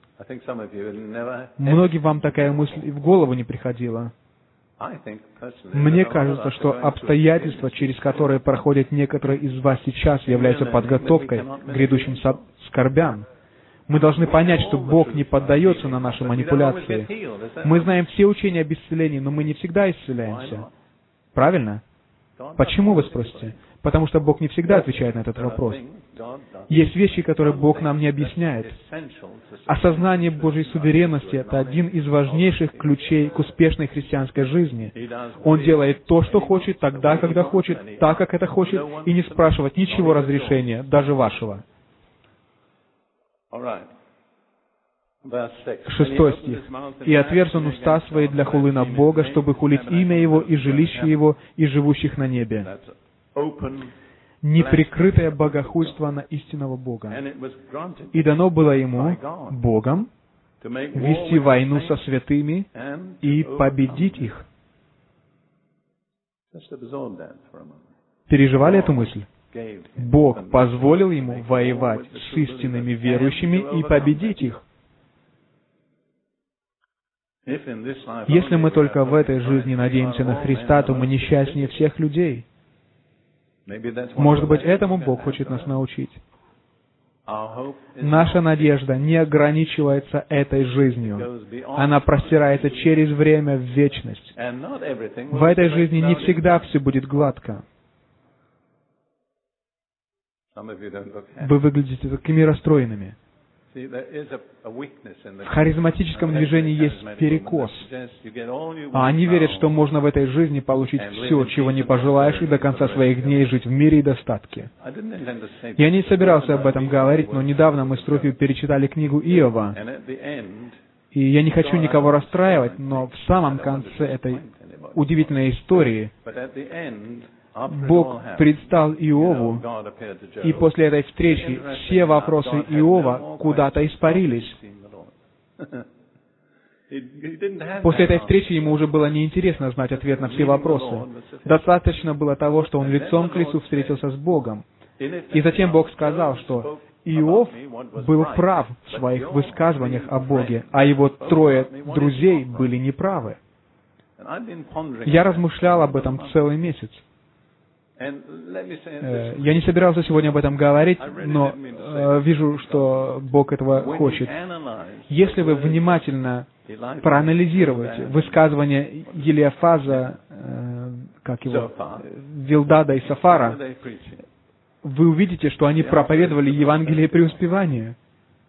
многим вам такая мысль и в голову не приходила. Мне кажется, что обстоятельства, через которые проходят некоторые из вас сейчас, являются подготовкой к грядущим скорбям. Мы должны понять, что Бог не поддается на наши манипуляции. Мы знаем все учения об исцелении, но мы не всегда исцеляемся. Правильно? Почему, вы спросите? Потому что Бог не всегда отвечает на этот вопрос. Есть вещи, которые Бог нам не объясняет. Осознание Божьей суверенности — это один из важнейших ключей к успешной христианской жизни. Он делает то, что хочет, тогда, когда хочет, так, как это хочет, и не спрашивает ничего разрешения, даже вашего. 6 стих. «И отверз он уста свои для хулы на Бога, чтобы хулить имя Его и жилище Его, и живущих на небе». Неприкрытое богохульство на истинного Бога. «И дано было ему, Богом, вести войну со святыми и победить их». Переживали эту мысль? Бог позволил ему воевать с истинными верующими и победить их. Если мы только в этой жизни надеемся на Христа, то мы несчастнее всех людей. Может быть, этому Бог хочет нас научить. Наша надежда не ограничивается этой жизнью. Она простирается через время в вечность. В этой жизни не всегда все будет гладко. Вы выглядите такими расстроенными. В харизматическом движении есть перекос. А они верят, что можно в этой жизни получить все, чего не пожелаешь, и до конца своих дней жить в мире и достатке. Я не собирался об этом говорить, но недавно мы с Трофией перечитали книгу Иова. И я не хочу никого расстраивать, но в самом конце этой удивительной истории Бог предстал Иову, и после этой встречи все вопросы Иова куда-то испарились. После этой встречи ему уже было неинтересно знать ответ на все вопросы. Достаточно было того, что он лицом к лицу встретился с Богом. И затем Бог сказал, что Иов был прав в своих высказываниях о Боге, а его 3 друзей были неправы. Я размышлял об этом целый месяц. Я не собирался сегодня об этом говорить, но вижу, что Бог этого хочет. Если вы внимательно проанализируете высказывания Елиафаза, Вилдада и Сафара, вы увидите, что они проповедовали Евангелие преуспевания.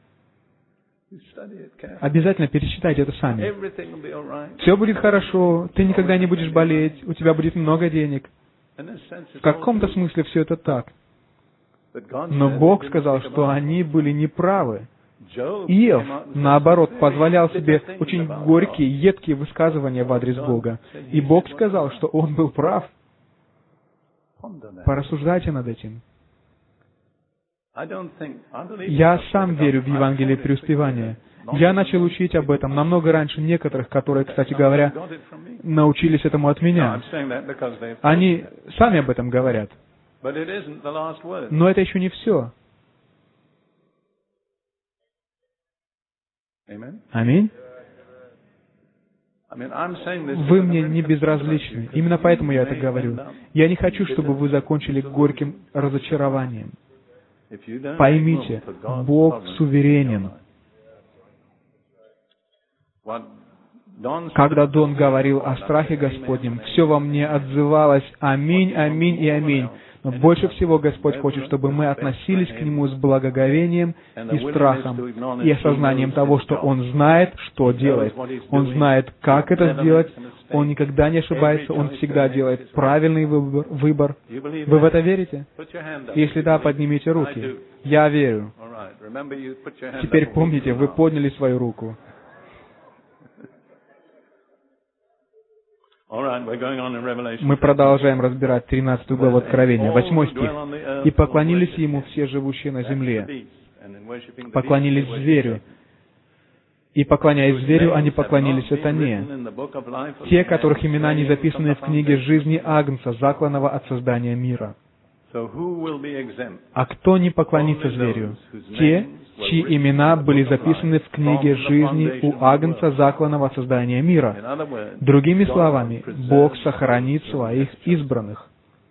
Обязательно перечитайте это сами. Все будет хорошо, ты никогда не будешь болеть, у тебя будет много денег. В каком-то смысле все это так. Но Бог сказал, что они были неправы. Иов, наоборот, позволял себе очень горькие, едкие высказывания в адрес Бога. И Бог сказал, что он был прав. Порассуждайте над этим. Я сам верю в Евангелие преуспевания. Я начал учить об этом намного раньше некоторых, которые, кстати говоря, научились этому от меня. Они сами об этом говорят. Но это еще не все. Аминь. Вы мне не безразличны. Именно поэтому я это говорю. Я не хочу, чтобы вы закончили горьким разочарованием. Поймите, Бог суверенен. Когда Дон говорил о страхе Господнем, все во мне отзывалось «Аминь, аминь и аминь». Но больше всего Господь хочет, чтобы мы относились к Нему с благоговением и страхом, и осознанием того, что Он знает, что делает. Он знает, как это сделать. Он никогда не ошибается, Он всегда делает правильный выбор. Вы в это верите? Если да, поднимите руки. Я верю. Теперь помните, вы подняли свою руку. Мы продолжаем разбирать 13 главу Откровения, 8 стих. «И поклонились Ему все живущие на земле». Поклонились зверю. И, поклоняясь зверю, они поклонились сатане. Те, которых имена не записаны в книге жизни Агнца, закланного от создания мира. А кто не поклонится зверю? Те, чьи имена были записаны в книге жизни у Агнца, закланного от создания мира. Другими словами, Бог сохранит своих избранных.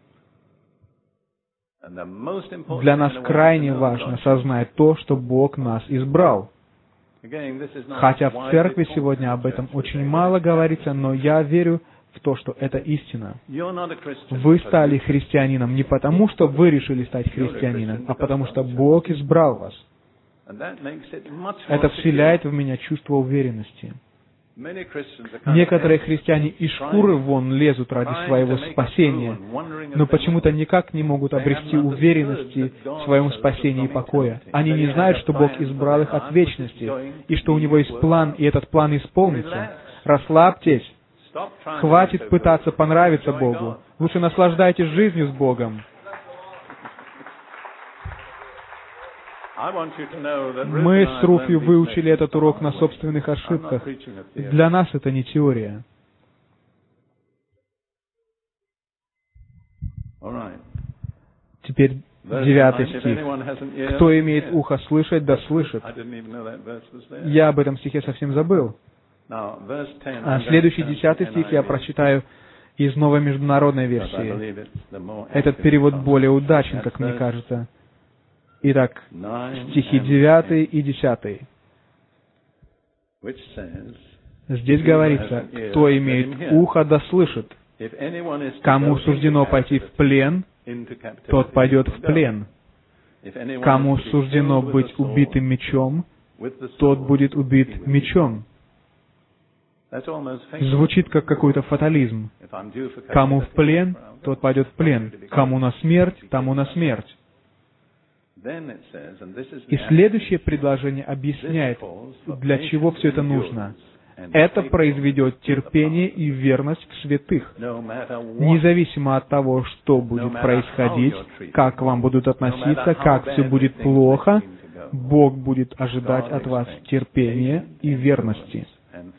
Для нас крайне важно осознать то, что Бог нас избрал. Хотя в церкви сегодня об этом очень мало говорится, но я верю в то, что это истина. Вы стали христианином не потому, что вы решили стать христианином, а потому что Бог избрал вас. Это вселяет в меня чувство уверенности. Некоторые христиане из шкуры вон лезут ради своего спасения, но почему-то никак не могут обрести уверенности в своем спасении и покое. Они не знают, что Бог избрал их от вечности, и что у Него есть план, и этот план исполнится. Расслабьтесь. Хватит пытаться понравиться Богу. Лучше наслаждайтесь жизнью с Богом. Мы с Руфью выучили этот урок на собственных ошибках. Для нас это не теория. Теперь 9 стих. «Кто имеет ухо слышать, да слышит». Я об этом стихе совсем забыл. Следующий 10 стих я прочитаю из новой международной версии. Этот перевод более удачен, как мне кажется. Итак, стихи 9 и 10. Здесь говорится, кто имеет ухо, да слышит. Кому суждено пойти в плен, тот пойдет в плен. Кому суждено быть убитым мечом, тот будет убит мечом. Звучит как какой-то фатализм. Кому в плен, тот пойдет в плен. Кому на смерть, тому на смерть. И следующее предложение объясняет, для чего все это нужно. Это произведет терпение и верность в святых. Независимо от того, что будет происходить, как к вам будут относиться, как все будет плохо, Бог будет ожидать от вас терпения и верности.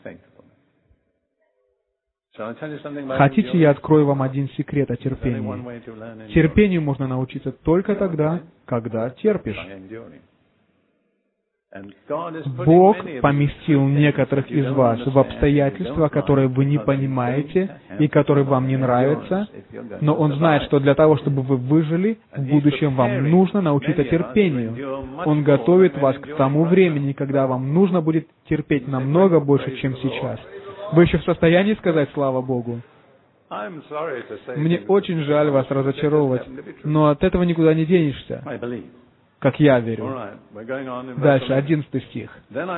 Хотите, я открою вам один секрет о терпении? Терпению можно научиться только тогда, когда терпишь. Бог поместил некоторых из вас в обстоятельства, которые вы не понимаете и которые вам не нравятся, но Он знает, что для того, чтобы вы выжили, в будущем вам нужно научиться терпению. Он готовит вас к тому времени, когда вам нужно будет терпеть намного больше, чем сейчас. Вы еще в состоянии сказать «Слава Богу»? Мне очень жаль вас разочаровывать, но от этого никуда не денешься, как я верю. Дальше, 11 стих.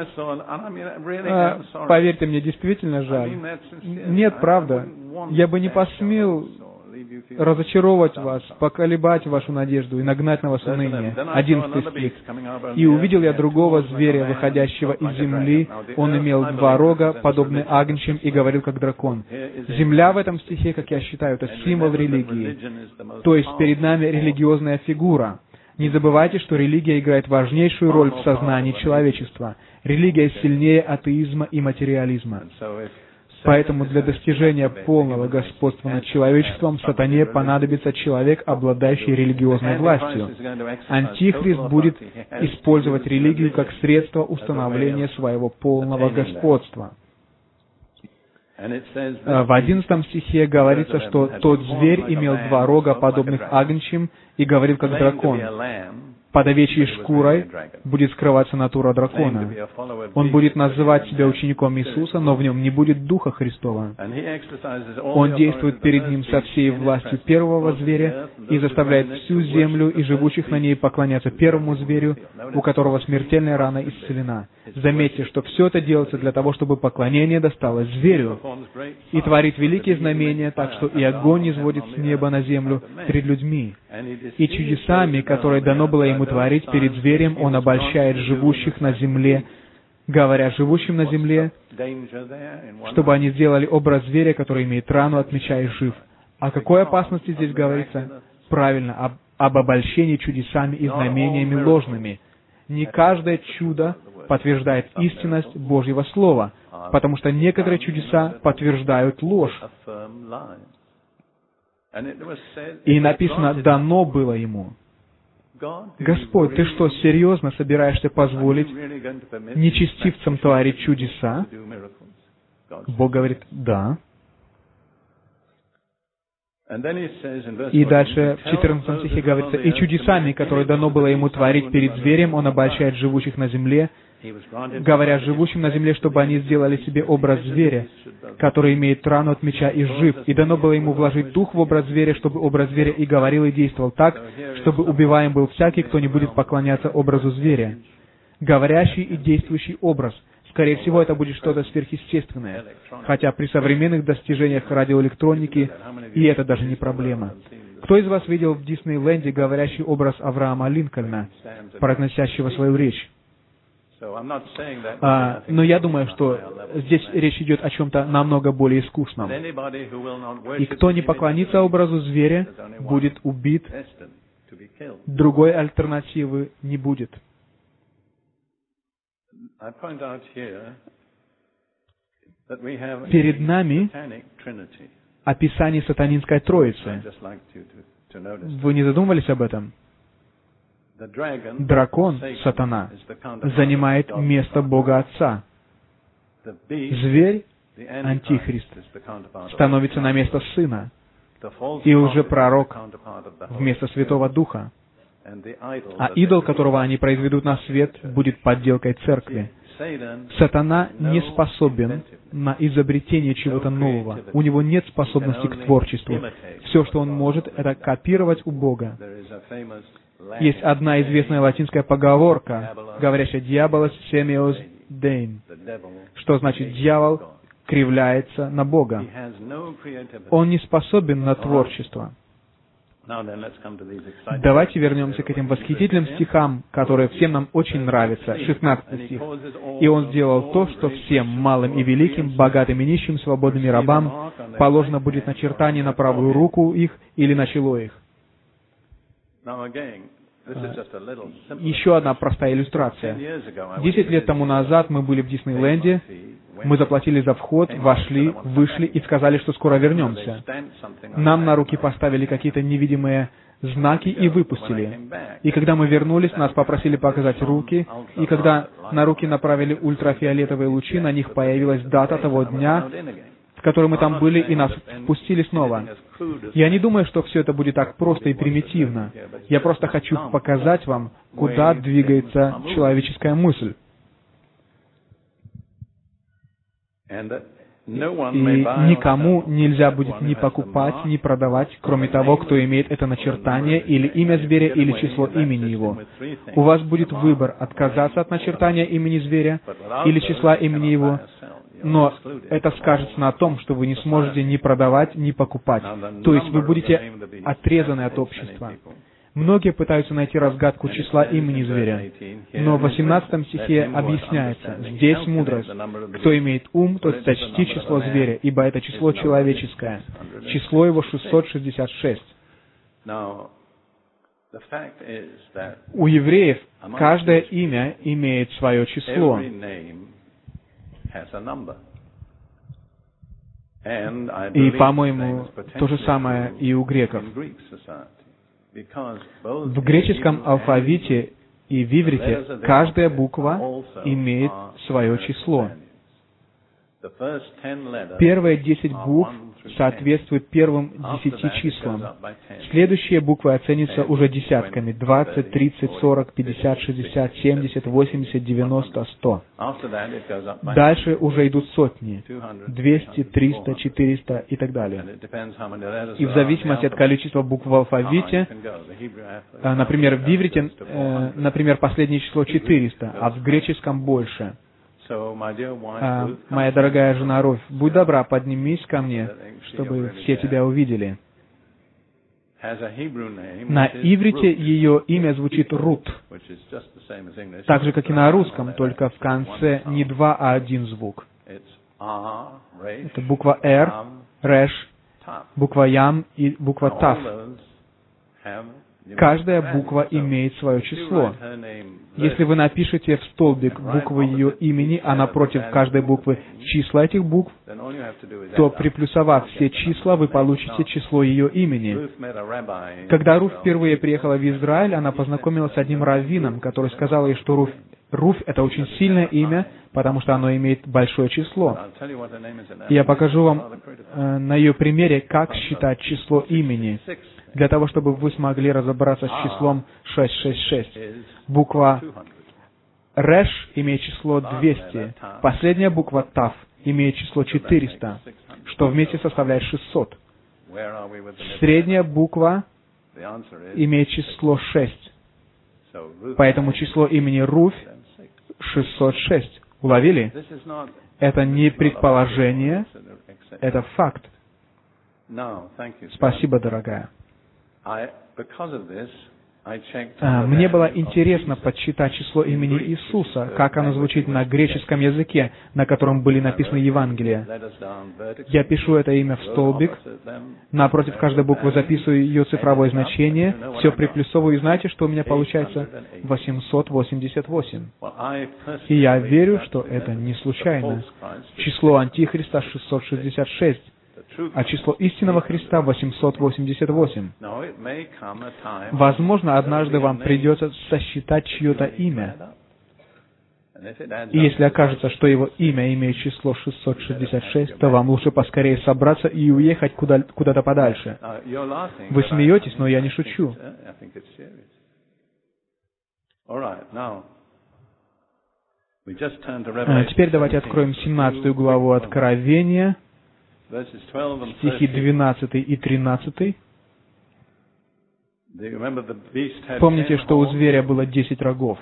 Поверьте мне, действительно жаль. Нет, правда. Я бы не посмел разочаровать вас, поколебать вашу надежду и нагнать на вас уныние. 11 стих. «И увидел я другого зверя, выходящего из земли. Он имел 2 рога, подобные агнчим, и говорил, как дракон». Земля в этом стихе, как я считаю, это символ религии. То есть перед нами религиозная фигура. Не забывайте, что религия играет важнейшую роль в сознании человечества. Религия сильнее атеизма и материализма. Поэтому для достижения полного господства над человечеством сатане понадобится человек, обладающий религиозной властью. Антихрист будет использовать религию как средство установления своего полного господства. В 11 стихе говорится, что тот зверь имел 2 рога, подобных агнчим, и говорил как дракон. под овечьей шкурой будет скрываться натура дракона. Он будет называть себя учеником Иисуса, но в нем не будет Духа Христова. Он действует перед ним со всей властью первого зверя и заставляет всю землю и живущих на ней поклоняться первому зверю, у которого смертельная рана исцелена. Заметьте, что все это делается для того, чтобы поклонение досталось зверю, и творит великие знамения, так что и огонь низводит с неба на землю перед людьми. И чудесами, которые дано было ему творить перед зверем, он обольщает живущих на земле, говоря живущим на земле, чтобы они сделали образ зверя, который имеет рану от меча и жив. О какой опасности здесь говорится? Правильно, об обольщении чудесами и знамениями ложными. Не каждое чудо подтверждает истинность Божьего Слова, потому что некоторые чудеса подтверждают ложь. И написано, дано было ему. Господь, ты что, серьезно собираешься позволить нечестивцам творить чудеса? Бог говорит, да. И дальше в 14 стихе говорится, «И чудесами, которые дано было ему творить перед зверем, он обольщает живущих на земле, говоря живущим на земле, чтобы они сделали себе образ зверя, который имеет рану от меча и жив. И дано было ему вложить дух в образ зверя, чтобы образ зверя и говорил, и действовал так, чтобы убиваем был всякий, кто не будет поклоняться образу зверя». Говорящий и действующий образ. Скорее всего, это будет что-то сверхъестественное. Хотя при современных достижениях радиоэлектроники и это даже не проблема. Кто из вас видел в Диснейленде говорящий образ Авраама Линкольна, произносящего свою речь? Но я думаю, что здесь речь идет о чем-то намного более искусном. И кто не поклонится образу зверя, будет убит. Другой альтернативы не будет. Перед нами описание сатанинской троицы. Вы не задумывались об этом? Дракон, сатана, занимает место Бога Отца. Зверь, антихрист, становится на место Сына. И уже пророк вместо Святого Духа. А идол, которого они произведут на свет, будет подделкой церкви. Сатана не способен на изобретение чего-то нового. У него нет способности к творчеству. Все, что он может, это копировать у Бога. Есть одна известная латинская поговорка, говорящая «Diabolus semios Deum», что значит «дьявол кривляется на Бога». Он не способен на творчество. Давайте вернемся к этим восхитительным стихам, которые всем нам очень нравятся. 16 стих. «И он сделал то, что всем, малым и великим, богатым и нищим, свободным и рабам, положено будет начертание на правую руку их или на чело их». Еще одна простая иллюстрация. 10 лет тому назад мы были в Диснейленде, мы заплатили за вход, вошли, вышли и сказали, что скоро вернемся. Нам на руки поставили какие-то невидимые знаки и выпустили. И когда мы вернулись, нас попросили показать руки, и когда на руки направили ультрафиолетовые лучи, на них появилась дата того дня, в который мы там были, и нас впустили снова. Я не думаю, что все это будет так просто и примитивно. Я просто хочу показать вам, куда двигается человеческая мысль. И никому нельзя будет ни покупать, ни продавать, кроме того, кто имеет это начертание, или имя зверя, или число имени его. У вас будет выбор отказаться от начертания имени зверя или числа имени его, но это скажется на том, что вы не сможете ни продавать, ни покупать. То есть вы будете отрезаны от общества. Многие пытаются найти разгадку числа имени зверя, но в 18 стихе объясняется, здесь мудрость. Кто имеет ум, тот сочти число зверя, ибо это число человеческое. Число его 666. У евреев каждое имя имеет свое число. И, по-моему, то же самое и у греков. В греческом алфавите и в иврите каждая буква имеет свое число. Первые 10 букв соответствуют первым 10 числам. Следующие буквы оценятся уже десятками: 20, 30, 40, 50, 60, 70, 80, 90, 100. Дальше уже идут сотни: 200, 300, 400 и так далее. И в зависимости от количества букв в алфавите, например, в иврите, например, последнее число 400, а в греческом больше. Моя дорогая жена Руфь, будь добра, поднимись ко мне, чтобы все тебя увидели. На иврите ее имя звучит Рут, так же, как и на русском, только в конце не два, а один звук. Это буква «Р», «Реш», буква «Ям» и буква «Тав». Каждая буква имеет свое число. Если вы напишете в столбик буквы ее имени, а напротив каждой буквы числа этих букв, то, приплюсовав все числа, вы получите число ее имени. Когда Руфь впервые приехала в Израиль, она познакомилась с одним раввином, который сказал ей, что Руфь — это очень сильное имя, потому что оно имеет большое число. И я покажу вам на ее примере, как считать число имени, для того, чтобы вы смогли разобраться с числом 666. Буква «Реш» имеет число 200. Последняя буква «Тав» имеет число 400, что вместе составляет 600. Средняя буква имеет число 6. Поэтому число имени Руфь 606. Уловили? Это не предположение, это факт. Спасибо, дорогая. Мне было интересно подсчитать число имени Иисуса, как оно звучит на греческом языке, на котором были написаны Евангелия. Я пишу это имя в столбик, напротив каждой буквы записываю ее цифровое значение, все приплюсовываю, и знаете, что у меня получается? 888. И я верю, что это не случайно. Число Антихриста 666. А число истинного Христа 888. Возможно, однажды вам придется сосчитать чье-то имя. И если окажется, что его имя имеет число 666, то вам лучше поскорее собраться и уехать куда-то подальше. Вы смеетесь, но я не шучу. Теперь давайте откроем 17 главу Откровения, стихи 12 и 13. Помните, что у зверя было 10 рогов.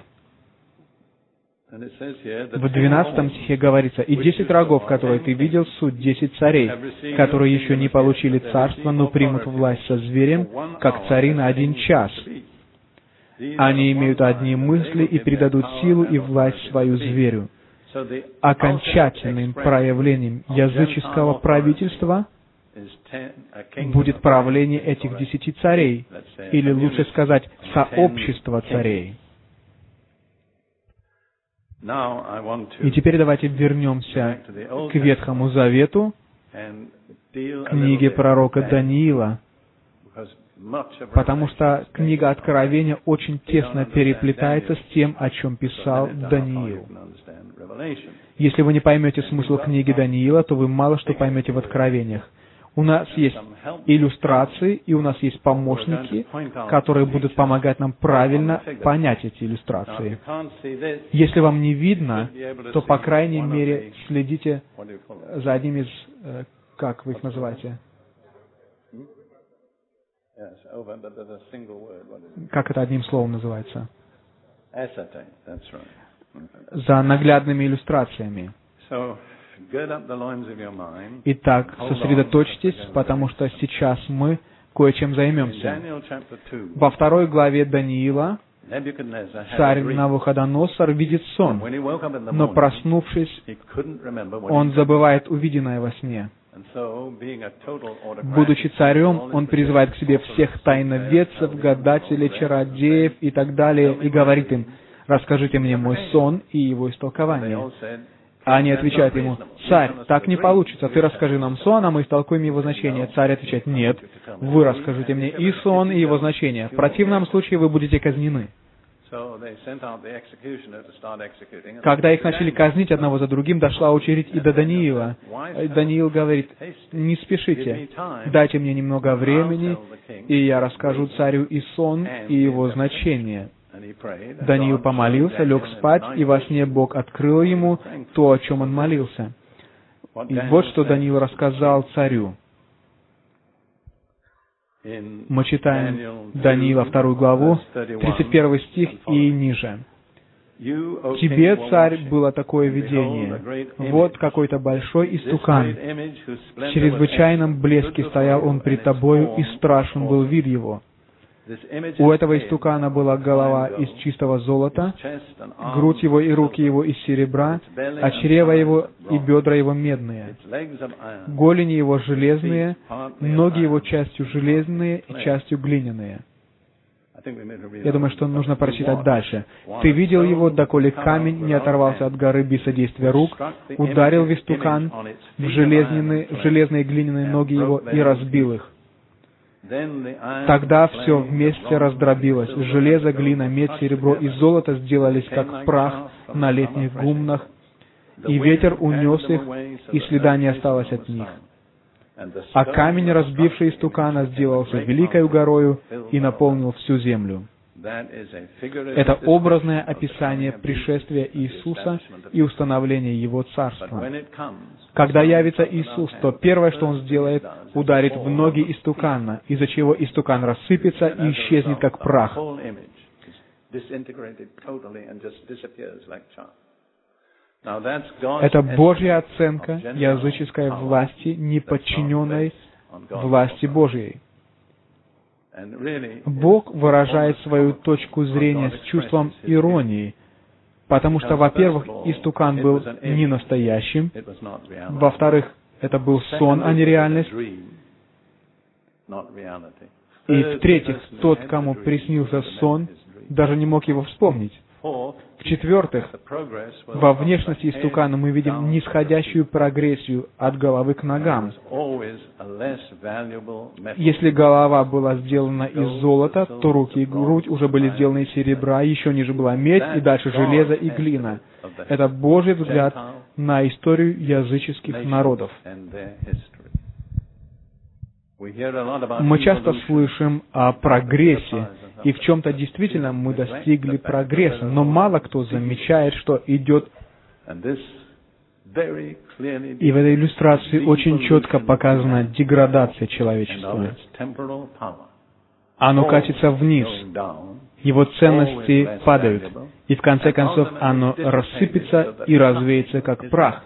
В 12 стихе говорится: «И 10 рогов, которые ты видел, суть 10 царей, которые еще не получили царство, но примут власть со зверем, как цари на 1 час. Они имеют одни мысли и придадут силу и власть свою зверю». Окончательным проявлением языческого правительства будет правление этих 10 царей, или лучше сказать, сообщество царей. И теперь давайте вернемся к Ветхому Завету, книге пророка Даниила, потому что книга Откровения очень тесно переплетается с тем, о чем писал Даниил. Если вы не поймете смысл книги Даниила, то вы мало что поймете в Откровениях. У нас есть иллюстрации, и у нас есть помощники, которые будут помогать нам правильно понять эти иллюстрации. Если вам не видно, то, по крайней мере, следите за одним из, как вы их называете? Как это одним словом называется? За наглядными иллюстрациями. Итак, сосредоточьтесь, потому что сейчас мы кое-чем займемся. Во 2 главе Даниила царь Навуходоносор видит сон, но, проснувшись, он забывает увиденное во сне. Будучи царем, он призывает к себе всех тайноведцев, гадателей, чародеев и так далее, и говорит им: «Расскажите мне мой сон и его истолкование». А они отвечают ему: «Царь, так не получится, ты расскажи нам сон, а мы истолкуем его значение». Царь отвечает: «Нет, вы расскажите мне и сон, и его значение. В противном случае вы будете казнены». Когда их начали казнить одного за другим, дошла очередь и до Даниила. Даниил говорит: «Не спешите, дайте мне немного времени, и я расскажу царю и сон, и его значение». Даниил помолился, лег спать, и во сне Бог открыл ему то, о чем он молился. И вот что Даниил рассказал царю. Мы читаем Даниила 2 главу, 31 стих и ниже. «Тебе, царь, было такое видение. Вот какой-то большой истукан. В чрезвычайном блеске стоял он пред тобою, и страшен был вид его. У этого истукана была голова из чистого золота, грудь его и руки его из серебра, а чрево его и бедра его медные. Голени его железные, ноги его частью железные и частью глиняные». Я думаю, что нужно прочитать дальше. «Ты видел его, доколе камень не оторвался от горы без содействия рук, ударил в истукан в железные глиняные ноги его и разбил их. Тогда все вместе раздробилось. Железо, глина, медь, серебро и золото сделались как прах на летних гумнах, и ветер унес их, и следа не осталось от них. А камень, разбивший истукана, сделался великою горою и наполнил всю землю». Это образное описание пришествия Иисуса и установления Его Царства. Когда явится Иисус, то первое, что Он сделает, ударит в ноги истукана, из-за чего истукан рассыпется и исчезнет как прах. Это Божья оценка языческой власти, не подчиненной власти Божьей. Бог выражает свою точку зрения с чувством иронии, потому что, во-первых, истукан был не настоящим, во-вторых, это был сон, а не реальность, и, в-третьих, тот, кому приснился сон, даже не мог его вспомнить. В-четвертых, во внешности истукана мы видим нисходящую прогрессию от головы к ногам. Если голова была сделана из золота, то руки и грудь уже были сделаны из серебра, еще ниже была медь, и дальше железо и глина. Это Божий взгляд на историю языческих народов. Мы часто слышим о прогрессе, и в чем-то действительно мы достигли прогресса, но мало кто замечает, что идет. И в этой иллюстрации очень четко показана деградация человечества. Оно катится вниз, его ценности падают, и в конце концов оно рассыпется и развеется как прах.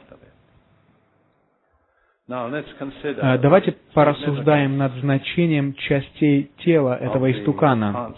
Давайте порассуждаем над значением частей тела этого истукана.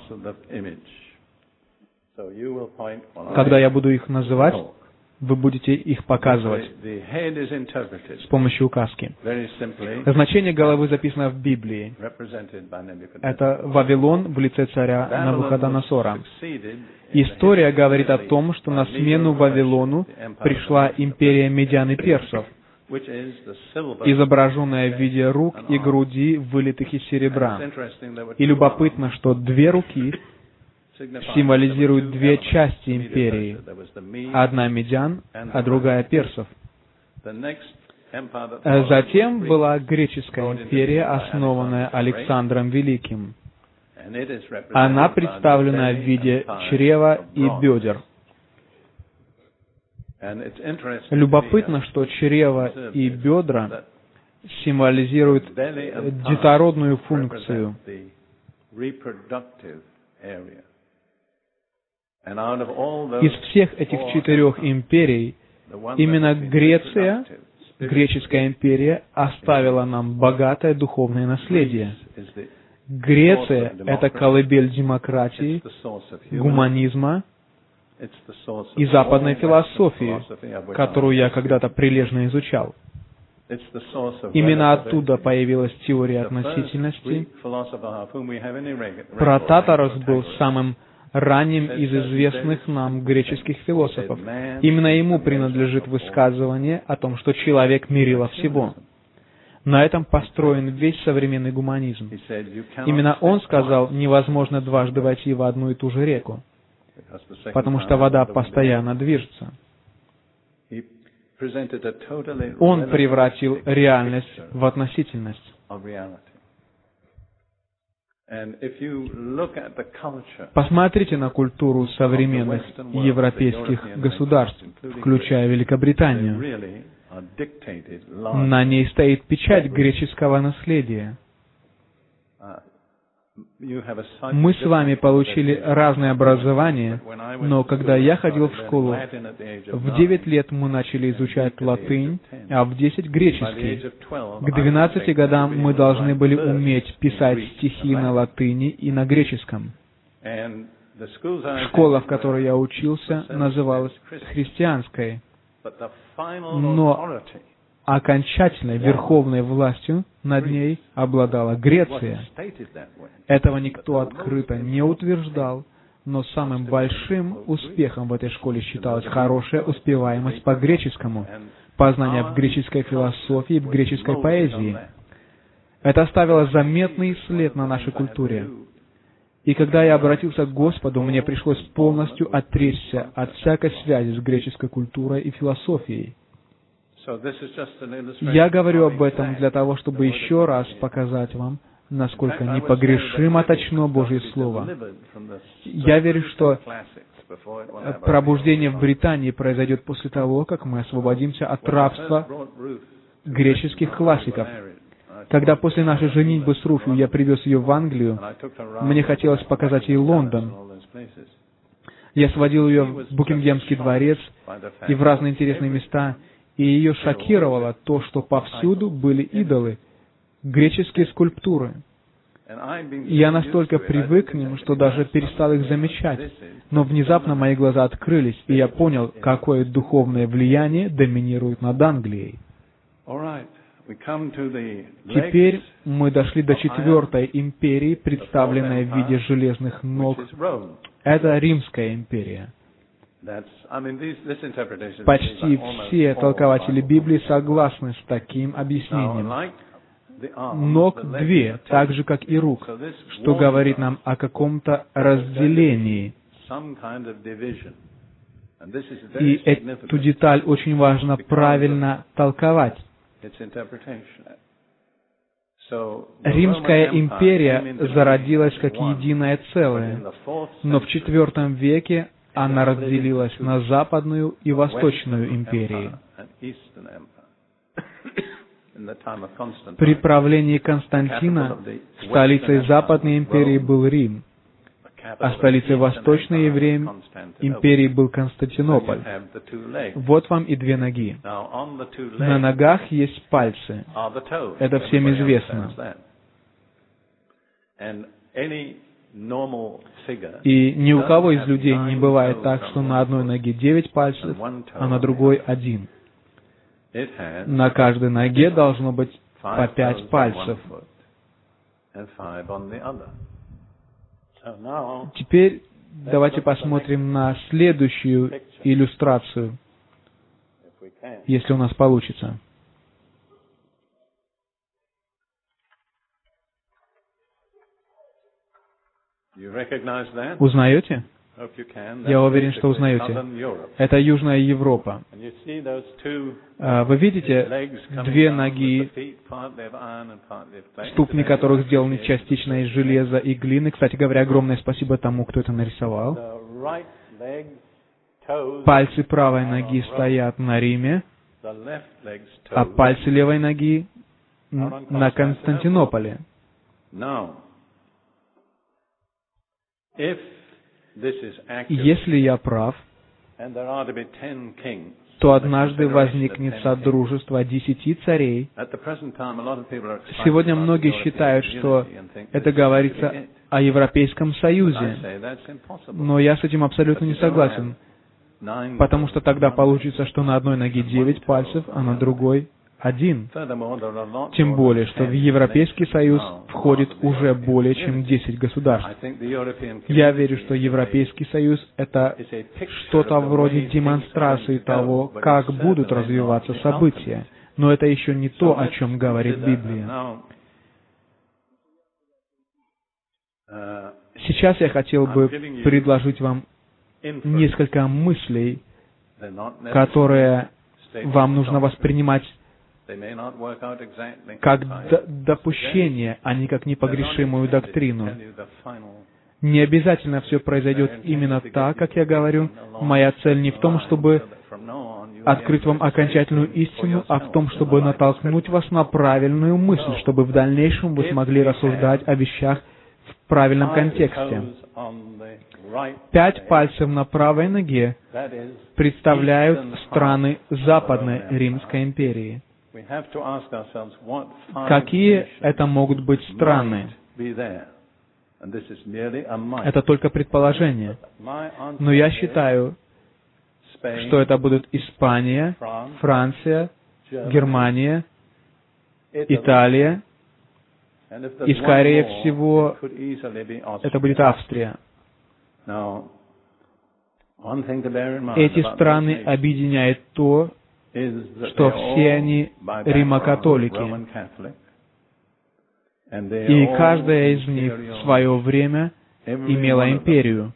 Когда я буду их называть, вы будете их показывать с помощью указки. Значение головы записано в Библии. Это Вавилон в лице царя Навуходоносора. История говорит о том, что на смену Вавилону пришла империя медян и персов, изображенная в виде рук и груди, вылитых из серебра. И любопытно, что две руки символизируют две части империи. Одна медян, а другая персов. Затем была греческая империя, основанная Александром Великим. Она представлена в виде чрева и бедер. Любопытно, что чрево и бедра символизируют детородную функцию. Из всех этих четырех империй именно Греция, греческая империя, оставила нам богатое духовное наследие. Греция — это колыбель демократии, гуманизма и западной философии, которую я когда-то прилежно изучал. Именно оттуда появилась теория относительности. Протаторос был самым ранним из известных нам греческих философов. Именно ему принадлежит высказывание о том, что человек мерило всего. На этом построен весь современный гуманизм. Именно он сказал, невозможно дважды войти в одну и ту же реку. потому что вода постоянно движется. Он превратил реальность в относительность. Посмотрите на культуру современных европейских государств, включая Великобританию. На ней стоит печать греческого наследия. Мы с вами получили разное образование, но когда я ходил в школу, в 9 лет мы начали изучать латынь, а в 10 — греческий. К 12 годам мы должны были уметь писать стихи на латыни и на греческом. Школа, в которой я учился, называлась христианской, но окончательной верховной властью над ней обладала Греция. Этого никто открыто не утверждал, но самым большим успехом в этой школе считалась хорошая успеваемость по греческому, познание в греческой философии, в греческой поэзии. Это оставило заметный след на нашей культуре. И когда я обратился к Господу, мне пришлось полностью отречься от всякой связи с греческой культурой и философией. Я говорю об этом для того, чтобы еще раз показать вам, насколько непогрешимо точно Божье Слово. Я верю, что пробуждение в Британии произойдет после того, как мы освободимся от рабства греческих классиков. Когда после нашей женитьбы с Руфью я привез ее в Англию, мне хотелось показать ей Лондон. Я сводил ее в Букингемский дворец и в разные интересные места, и ее шокировало то, что повсюду были идолы, греческие скульптуры. Я настолько привык к ним, что даже перестал их замечать. Но внезапно мои глаза открылись, и я понял, какое духовное влияние доминирует над Англией. Теперь мы дошли до 4-й империи, представленной в виде железных ног. Это Римская империя. Почти все толкователи Библии согласны с таким объяснением. Ног 2, так же, как и рук, что говорит нам о каком-то разделении. И эту деталь очень важно правильно толковать. Римская империя зародилась как единое целое, но в IV веке она разделилась на Западную и Восточную империи. При правлении Константина столицей Западной империи был Рим, а столицей Восточной империи был Константинополь. Вот вам и 2 ноги. На ногах есть пальцы. Это всем известно. И ни у кого из людей не бывает так, что на одной ноге 9 пальцев, а на другой 1. На каждой ноге должно быть по 5 пальцев. Теперь давайте посмотрим на следующую иллюстрацию, если у нас получится. Узнаете? Я уверен, что узнаете. Это Южная Европа. Вы видите 2 ноги, ступни которых сделаны частично из железа и глины. Кстати говоря, огромное спасибо тому, кто это нарисовал. Пальцы правой ноги стоят на Риме, а пальцы левой ноги на Константинополе. Если я прав, то однажды возникнет содружество 10 царей. Сегодня многие считают, что это говорится о Европейском Союзе, но я с этим абсолютно не согласен, потому что тогда получится, что на одной ноге 9 пальцев, а на другой 1. Тем более, что в Европейский Союз входит уже более чем 10 государств. Я верю, что Европейский Союз — это что-то вроде демонстрации того, как будут развиваться события. Но это еще не то, о чем говорит Библия. Сейчас я хотел бы предложить вам несколько мыслей, которые вам нужно воспринимать как допущение, а не как непогрешимую доктрину. Не обязательно все произойдет именно так, как я говорю. Моя цель не в том, чтобы открыть вам окончательную истину, а в том, чтобы натолкнуть вас на правильную мысль, чтобы в дальнейшем вы смогли рассуждать о вещах в правильном контексте. 5 пальцев на правой ноге представляют страны Западной Римской империи. Какие это могут быть страны? Это только предположение. Но я считаю, что это будут Испания, Франция, Германия, Италия, и, скорее всего, это будет Австрия. Эти страны объединяет то, что все они римокатолики. И каждая из них в свое время имела империю.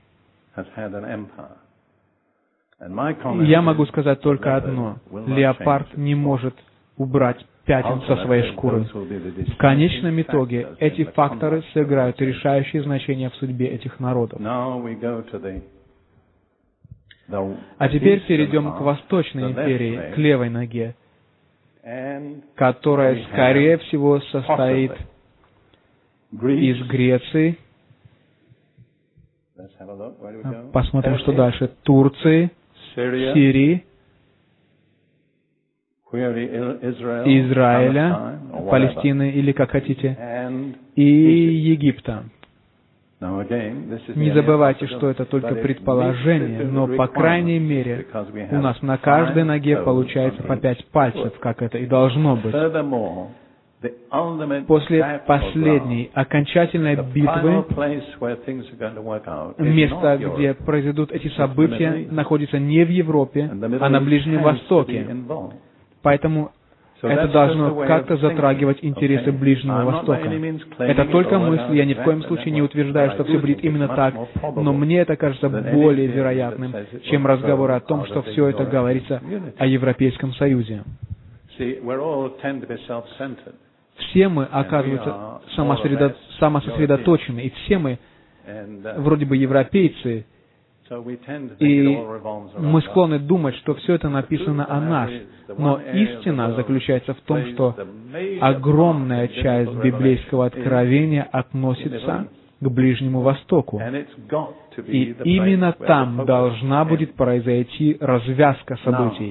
Я могу сказать только одно. Леопард не может убрать пятен со своей шкуры. В конечном итоге эти факторы сыграют решающее значение в судьбе этих народов. А теперь перейдем к Восточной империи, к левой ноге, которая, скорее всего, состоит из Греции. Посмотрим, что дальше. Турции, Сирии, Израиля, Палестины, или как хотите, и Египта. Не забывайте, что это только предположение, но, по крайней мере, у нас на каждой ноге получается по 5 пальцев, как это и должно быть. После последней, окончательной битвы, место, где произойдут эти события, находится не в Европе, а на Ближнем Востоке. Поэтому это должно как-то затрагивать интересы Ближнего Востока. Это только мысль, я ни в коем случае не утверждаю, что все будет именно так, но мне это кажется более вероятным, чем разговоры о том, что все это говорится о Европейском Союзе. Все мы, оказывается, самососредоточены, и все мы вроде бы европейцы, и мы склонны думать, что все это написано о нас. Но истина заключается в том, что огромная часть библейского откровения относится к Ближнему Востоку. И именно там должна будет произойти развязка событий.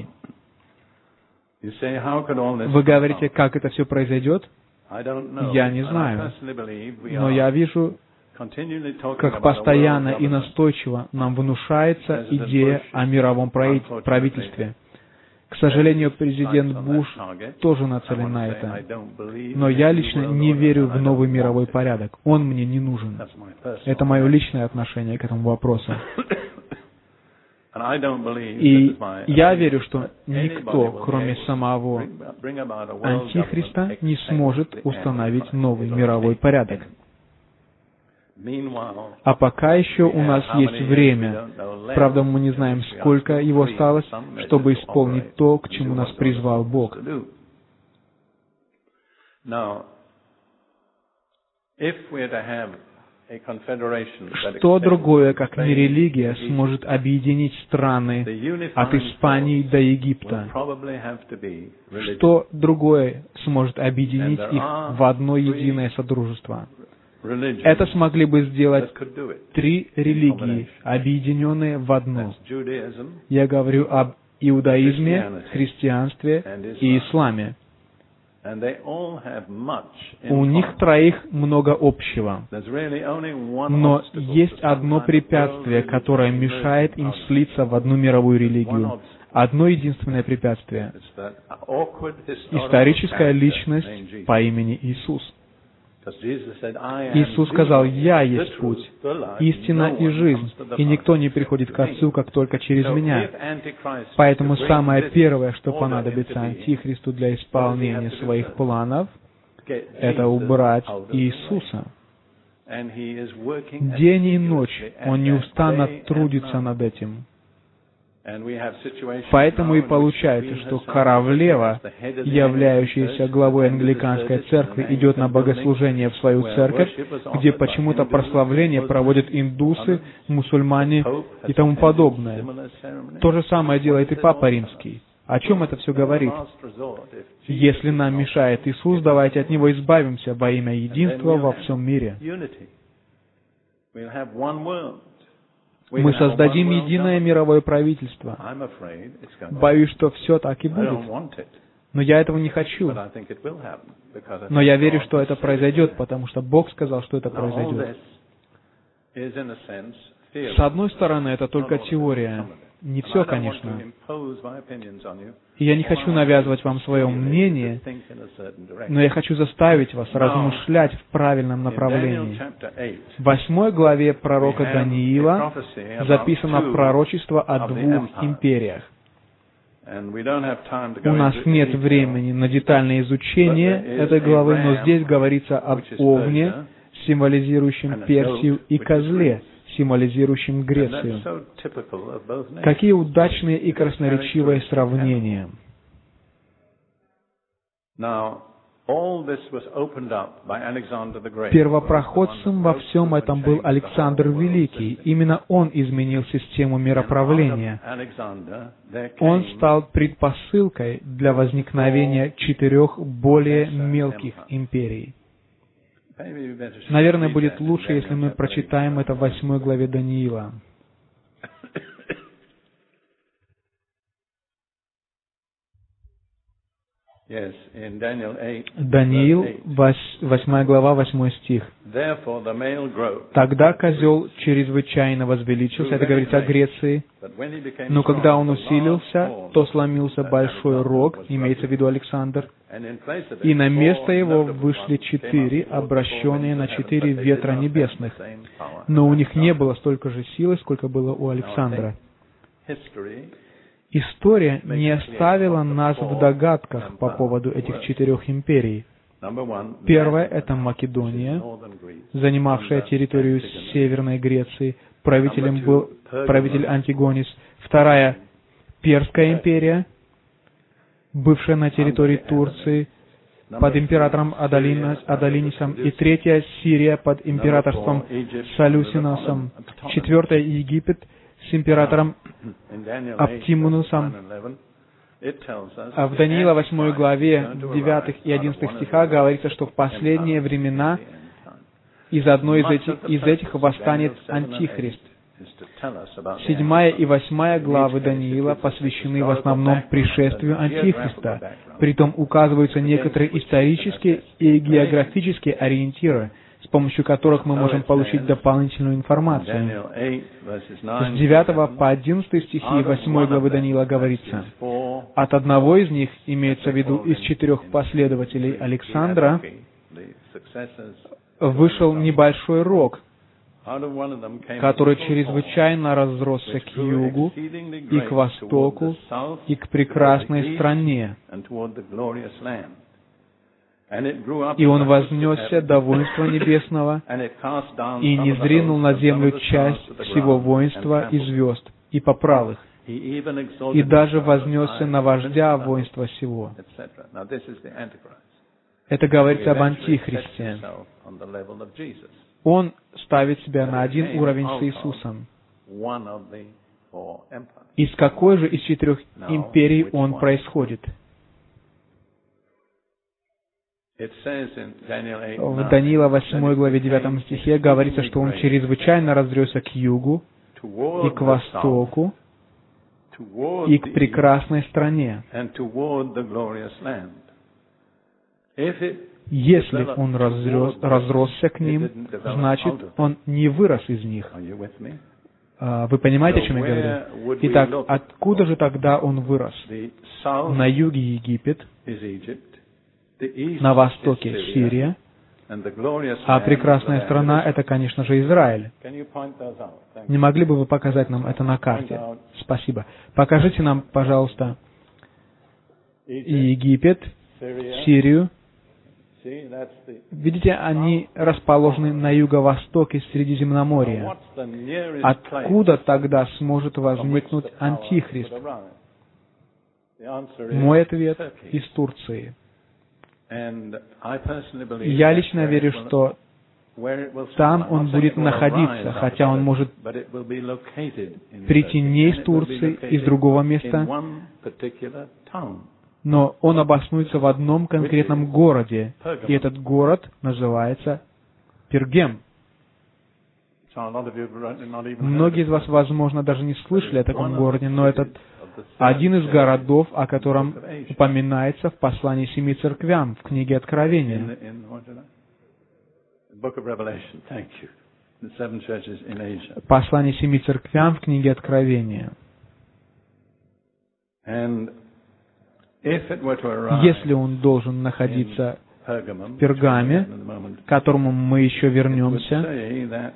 Вы говорите, как это все произойдет? Я не знаю. Но я вижу, как постоянно и настойчиво нам внушается идея о мировом правительстве. К сожалению, президент Буш тоже нацелен на это. Но я лично не верю в новый мировой порядок. Он мне не нужен. Это мое личное отношение к этому вопросу. И я верю, что никто, кроме самого Антихриста, не сможет установить новый мировой порядок. А пока еще у нас есть время, правда, мы не знаем, сколько его осталось, чтобы исполнить то, к чему нас призвал Бог. Что другое, как не религия, сможет объединить страны от Испании до Египта? Что другое сможет объединить их в одно единое содружество? Это смогли бы сделать 3 религии, объединенные в одну. Я говорю об иудаизме, христианстве и исламе. У них 3 много общего. Но есть одно препятствие, которое мешает им слиться в одну мировую религию. Одно единственное препятствие — историческая личность по имени Иисус. Иисус сказал: «Я есть путь, истина и жизнь, и никто не приходит к Отцу, как только через Меня». Поэтому самое первое, что понадобится Антихристу для исполнения своих планов, это убрать Иисуса. День и ночь Он неустанно трудится над этим. Поэтому и получается, что Коровлева, являющаяся главой англиканской церкви, идет на богослужение в свою церковь, где почему-то прославление проводят индусы, мусульмане и тому подобное. То же самое делает и Папа Римский. О чем это все говорит? Если нам мешает Иисус, давайте от Него избавимся во имя единства во всем мире. Мы создадим единое мировое правительство. Боюсь, что все так и будет. Но я этого не хочу. Но я верю, что это произойдет, потому что Бог сказал, что это произойдет. С одной стороны, это только теория. Не все, конечно. И я не хочу навязывать вам свое мнение, но я хочу заставить вас размышлять в правильном направлении. В 8 главе пророка Даниила записано пророчество о 2 империях. У нас нет времени на детальное изучение этой главы, но здесь говорится об огне, символизирующем Персию, и козле, символизирующим Грецию. Какие удачные и красноречивые сравнения. Первопроходцем во всем этом был Александр Великий. Именно он изменил систему мироправления. Он стал предпосылкой для возникновения 4 более мелких империй. Наверное, будет лучше, если мы прочитаем это в 8 главе Даниила. Даниил, 8 глава, 8 стих. «Тогда козел чрезвычайно возвеличился», это говорится о Греции, «но когда он усилился, то сломился большой рог», имеется в виду Александр, «и на место его вышли 4, обращенные на 4 ветра небесных, но у них не было столько же силы, сколько было у Александра». История не оставила нас в догадках по поводу этих 4 империй. Первая — это Македония, занимавшая территорию Северной Греции. Правителем был правитель Антигонис. Вторая — Перская империя, бывшая на территории Турции, под императором Адалинисом. И третья — Сирия под императорством Салюсиносом. Четвертая — Египет с императором Аптимунусом. А в Даниила 8 главе 9 и 11 стихах говорится, что в последние времена из одной из этих восстанет Антихрист. 7 и 8 главы Даниила посвящены в основном пришествию Антихриста. Притом указываются некоторые исторические и географические ориентиры, с помощью которых мы можем получить дополнительную информацию. С 9 по 11 стихи 8 главы Даниила говорится: «От одного из них, имеется в виду из 4 последователей Александра, вышел небольшой рог, который чрезвычайно разросся к югу и к востоку и к прекрасной стране. И он вознесся до воинства небесного и низвринул на землю часть всего воинства и звезд, и поправил их, и даже вознесся на вождя воинства сего». Это говорится об Антихристе. Он ставит себя на один уровень с Иисусом. Из какой же из 4 империй он происходит? В Даниила 8 главе 9 стихе говорится, что он чрезвычайно разресся к югу и к востоку и к прекрасной стране. Если он разросся к ним, значит, он не вырос из них. Вы понимаете, о чем я говорю? Итак, откуда же тогда он вырос? На юге Египет, на востоке Сирия, а прекрасная страна — это, конечно же, Израиль. Не могли бы вы показать нам это на карте? Спасибо. Покажите нам, пожалуйста, Египет, Сирию Видите, они расположены на юго-востоке Средиземноморья. Откуда тогда сможет возникнуть Антихрист? Мой ответ — из Турции. Я лично верю, что там он будет находиться, хотя он может прийти не из Турции, из другого места, но он обоснуется в одном конкретном городе, и этот город называется Пергем. Многие из вас, возможно, даже не слышали о таком городе, но это один из городов, о котором упоминается в послании 7 церквям в книге Откровения. Послание 7 церквям в книге Откровения. Если он должен находиться в Пергаме, к которому мы еще вернемся,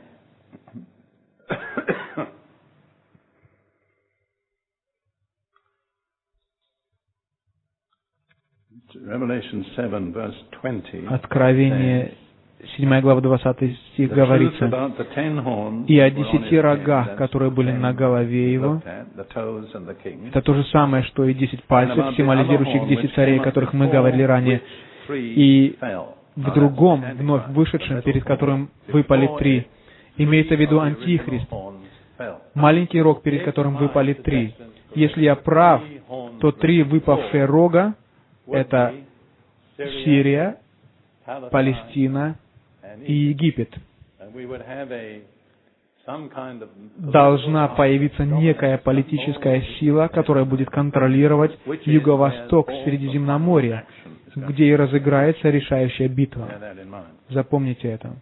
Откровение 7 глава 20 стих говорится: «И о 10 рогах, которые были на голове его». Это то же самое, что и 10 пальцев, символизирующих 10 царей, о которых мы говорили ранее. И в другом, вновь вышедшем, перед которым выпали 3, имеется в виду Антихрист. Маленький рог, перед которым выпали 3. Если я прав, то 3 выпавшие рога — это Сирия, Палестина и Египет. Должна появиться некая политическая сила, которая будет контролировать юго-восток Средиземноморья, где и разыграется решающая битва. Запомните это.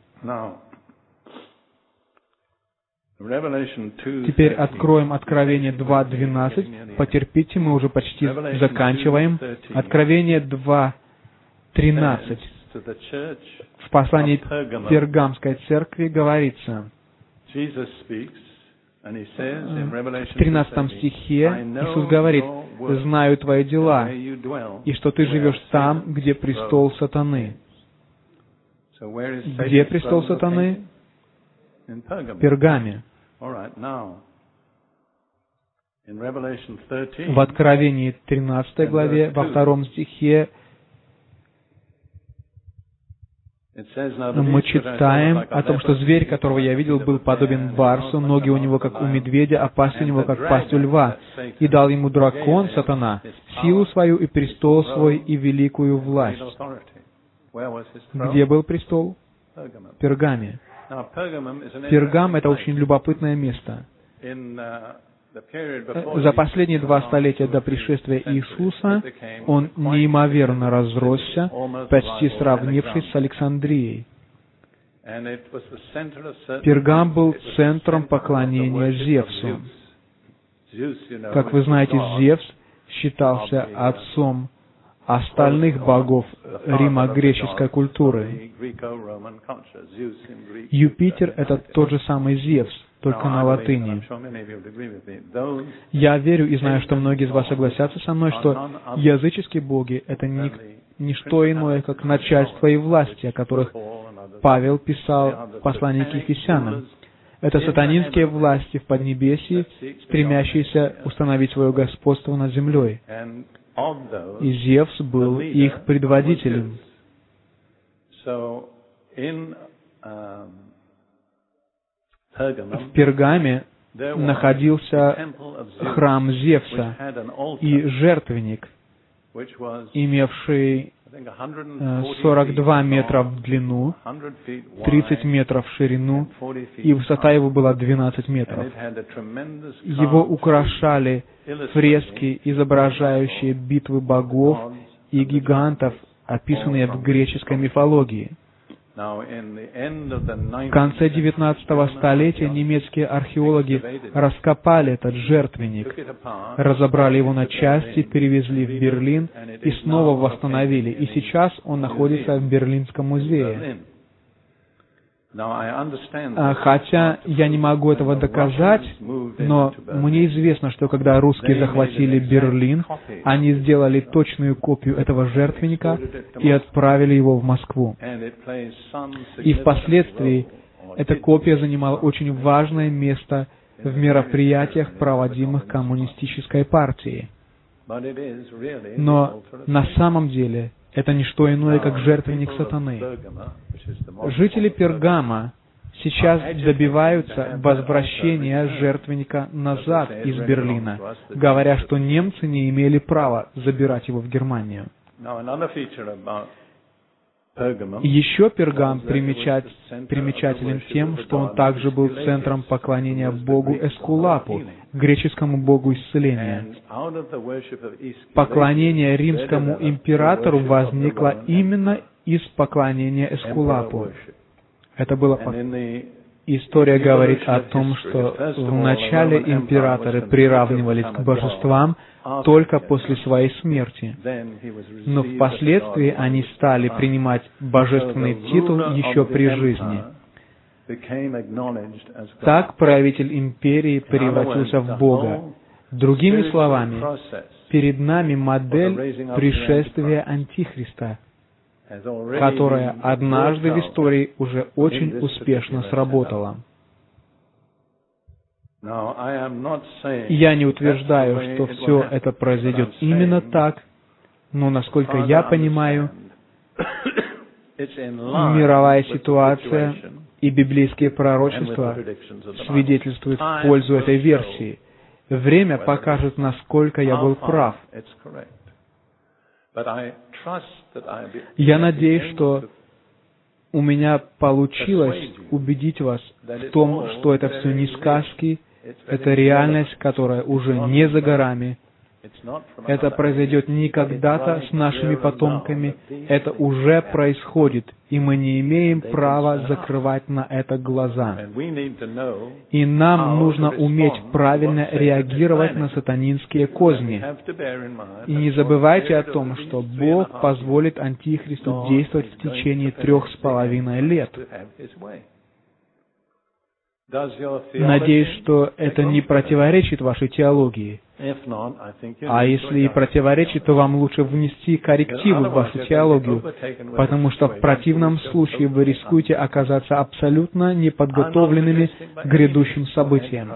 Теперь откроем Откровение 2.12. Потерпите, мы уже почти заканчиваем. Откровение 2.13. В послании Пергамской церкви говорится, в 13 стихе Иисус говорит: «Знаю твои дела, и что ты живешь там, где престол сатаны». Где престол сатаны? В Пергаме. В Откровении 13 главе, во 2 стихе, мы читаем о том, что зверь, которого я видел, был подобен барсу, ноги у него, как у медведя, а пасть у него, как пасть у льва. И дал ему дракон, сатана, силу свою и престол свой и великую власть. Где был престол? В Пергаме. Пергам — это очень любопытное место. За последние 2 столетия до пришествия Иисуса он неимоверно разросся, почти сравнившись с Александрией. Пергам был центром поклонения Зевсу. Как вы знаете, Зевс считался отцом остальных богов римо-греческой культуры. Юпитер — это тот же самый Зевс, только на латыни. Я верю и знаю, что многие из вас согласятся со мной, что языческие боги — это не что иное, как начальство и власти, о которых Павел писал в послании к Ефесянам. Это сатанинские власти в Поднебесье, стремящиеся установить свое господство над землей. И Зевс был их предводителем. В Пергаме находился храм Зевса и жертвенник, имевший 42 метра в длину, 30 метров в ширину, и высота его была 12 метров. Его украшали фрески, изображающие битвы богов и гигантов, описанные в греческой мифологии. В конце XIX столетия немецкие археологи раскопали этот жертвенник, разобрали его на части, перевезли в Берлин и снова восстановили. И сейчас он находится в Берлинском музее. Хотя я не могу этого доказать, но мне известно, что когда русские захватили Берлин, они сделали точную копию этого жертвенника и отправили его в Москву. И впоследствии эта копия занимала очень важное место в мероприятиях, проводимых коммунистической партией. Но на самом деле это не что иное, как жертвенник сатаны. Жители Пергама сейчас добиваются возвращения жертвенника назад из Берлина, говоря, что немцы не имели права забирать его в Германию. Еще Пергам примечателен тем, что он также был центром поклонения богу Эскулапу, греческому богу исцеления. Поклонение римскому императору возникло именно из поклонения Эскулапу. Это было История говорит о том, что вначале императоры приравнивались к божествам только после своей смерти, но впоследствии они стали принимать божественный титул еще при жизни. Так правитель империи превратился в Бога. Другими словами, перед нами модель пришествия Антихриста, которая однажды в истории уже очень успешно сработала. Я не утверждаю, что все это произойдет именно так, но, насколько я понимаю, мировая ситуация и библейские пророчества свидетельствуют в пользу этой версии. Время покажет, насколько я был прав. Я надеюсь, что у меня получилось убедить вас в том, что это все не сказки, это реальность, которая уже не за горами. Это произойдет не когда-то с нашими потомками, это уже происходит, и мы не имеем права закрывать на это глаза. И нам нужно уметь правильно реагировать на сатанинские козни. И не забывайте о том, что Бог позволит Антихристу действовать в течение 3,5 лет. Надеюсь, что это не противоречит вашей теологии. А если и противоречит, то вам лучше внести коррективы в вашу теологию, потому что в противном случае вы рискуете оказаться абсолютно неподготовленными к грядущим событиям.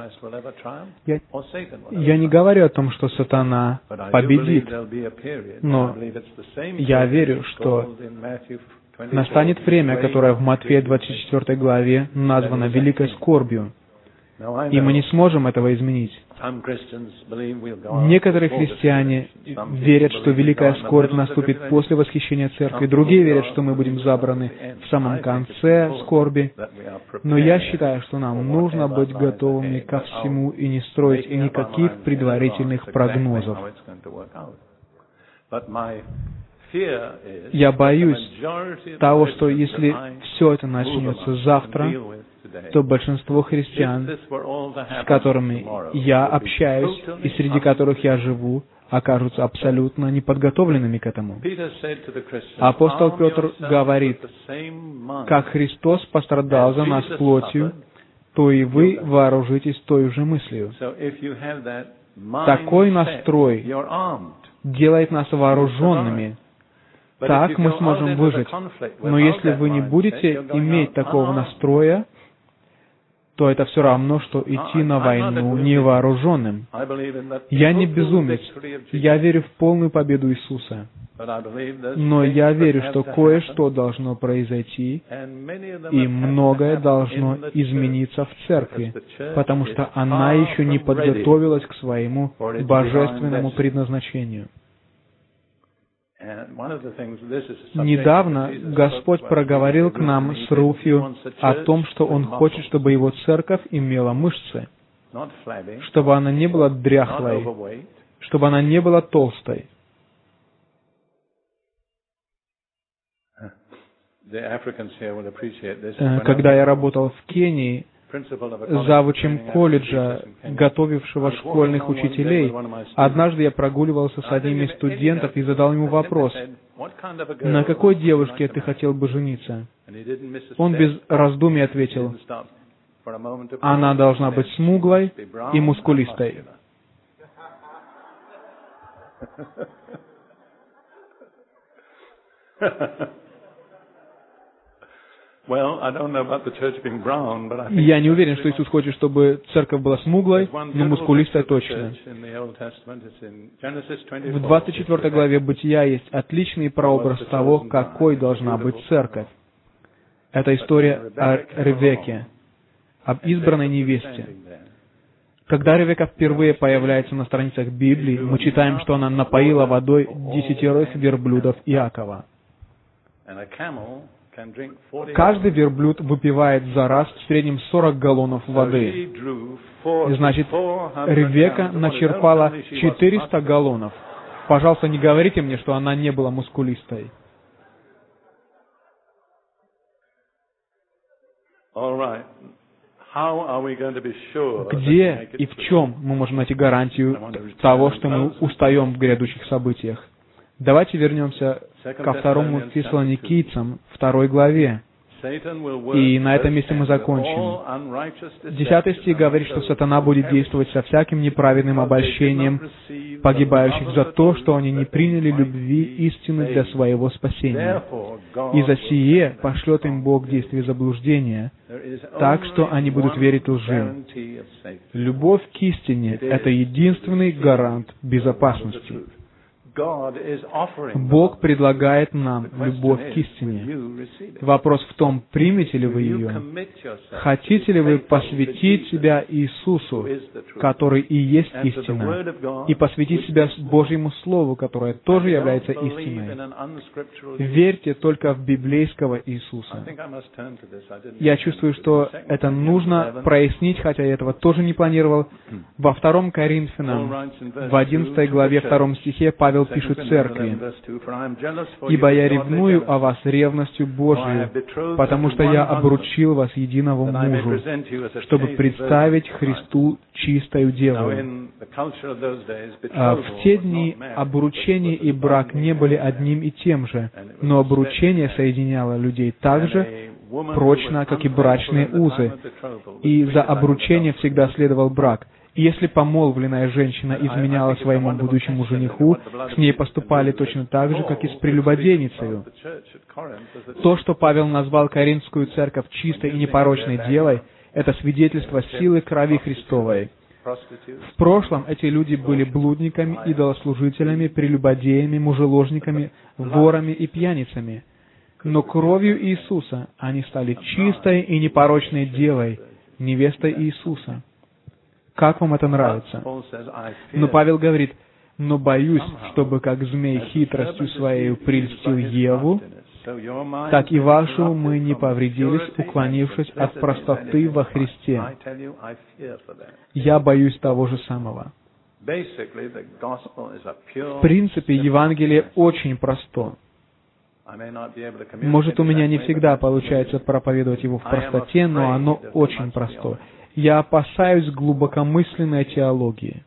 Я не говорю о том, что сатана победит, но я верю, что настанет время, которое в Матфея 24 главе названо великой скорбью, и мы не сможем этого изменить. Некоторые христиане верят, что великая скорбь наступит после восхищения церкви, другие верят, что мы будем забраны в самом конце скорби. Но я считаю, что нам нужно быть готовыми ко всему и не строить никаких предварительных прогнозов. Я боюсь того, что если все это начнется завтра, то большинство христиан, с которыми я общаюсь и среди которых я живу, окажутся абсолютно неподготовленными к этому. Апостол Петр говорит: «Как Христос пострадал за нас плотью, то и вы вооружитесь той же мыслью». Такой настрой делает нас вооруженными. Так мы сможем выжить. Но если вы не будете иметь такого настроя, то это все равно, что идти на войну невооруженным. Я не безумец. Я верю в полную победу Иисуса. Но я верю, что кое-что должно произойти, и многое должно измениться в церкви, потому что она еще не подготовилась к своему божественному предназначению. Недавно Господь проговорил к нам с Руфью о том, что Он хочет, чтобы Его церковь имела мышцы, чтобы она не была дряхлой, чтобы она не была толстой. Когда я работал в Кении, завучем колледжа, готовившего школьных учителей, однажды я прогуливался с одним из студентов и задал ему вопрос: на какой девушке ты хотел бы жениться? Он без раздумий ответил, она должна быть смуглой и мускулистой. Я не уверен, что Иисус хочет, чтобы церковь была смуглой, но мускулистой точно. В 24 главе Бытия есть отличный прообраз того, какой должна быть церковь. Это история о Ревекке, об избранной невесте. Когда Ревекка впервые появляется на страницах Библии, мы читаем, что она напоила водой 10 верблюдов Иакова. Каждый верблюд выпивает за раз в среднем 40 галлонов воды. И значит, Ревекка начерпала 400 галлонов. Пожалуйста, не говорите мне, что она не была мускулистой. Где и в чем мы можем найти гарантию того, что мы устаем в грядущих событиях? Давайте вернемся ко 2 Фессалоникийцам, 2 главе. И на этом месте мы закончим. 10 стих говорит, что сатана будет действовать со всяким неправедным обольщением погибающих за то, что они не приняли любви истины для своего спасения. И за сие пошлет им Бог действие заблуждения, так что они будут верить лжи. Любовь к истине — это единственный гарант безопасности. Бог предлагает нам любовь к истине. Вопрос в том, примете ли вы ее. Хотите ли вы посвятить себя Иисусу, который и есть истина, и посвятить себя Божьему Слову, которое тоже является истиной. Верьте только в библейского Иисуса. Я чувствую, что это нужно прояснить, хотя я этого тоже не планировал. Во 2 Коринфянам, в 11 главе 2 стихе, Павел пишет церкви: «Ибо я ревную о вас ревностью Божию, потому что я обручил вас единого мужу, чтобы представить Христу чистою девою». В те дни обручение и брак не были одним и тем же, но обручение соединяло людей так же прочно, как и брачные узы, и за обручение всегда следовал брак. И если помолвленная женщина изменяла своему будущему жениху, с ней поступали точно так же, как и с прелюбодейницею. То, что Павел назвал Коринфскую церковь чистой и непорочной девой, это свидетельство силы крови Христовой. В прошлом эти люди были блудниками, идолослужителями, прелюбодеями, мужеложниками, ворами и пьяницами. Но кровью Иисуса они стали чистой и непорочной девой, невестой Иисуса. Как вам это нравится? Но Павел говорит: «Но боюсь, чтобы как змей хитростью своей прельстил Еву, так и вашу мы не повредились, уклонившись от простоты во Христе». Я боюсь того же самого. В принципе, Евангелие очень просто. Может, у меня не всегда получается проповедовать его в простоте, но оно очень простое. Я опасаюсь глубокомысленной теологии.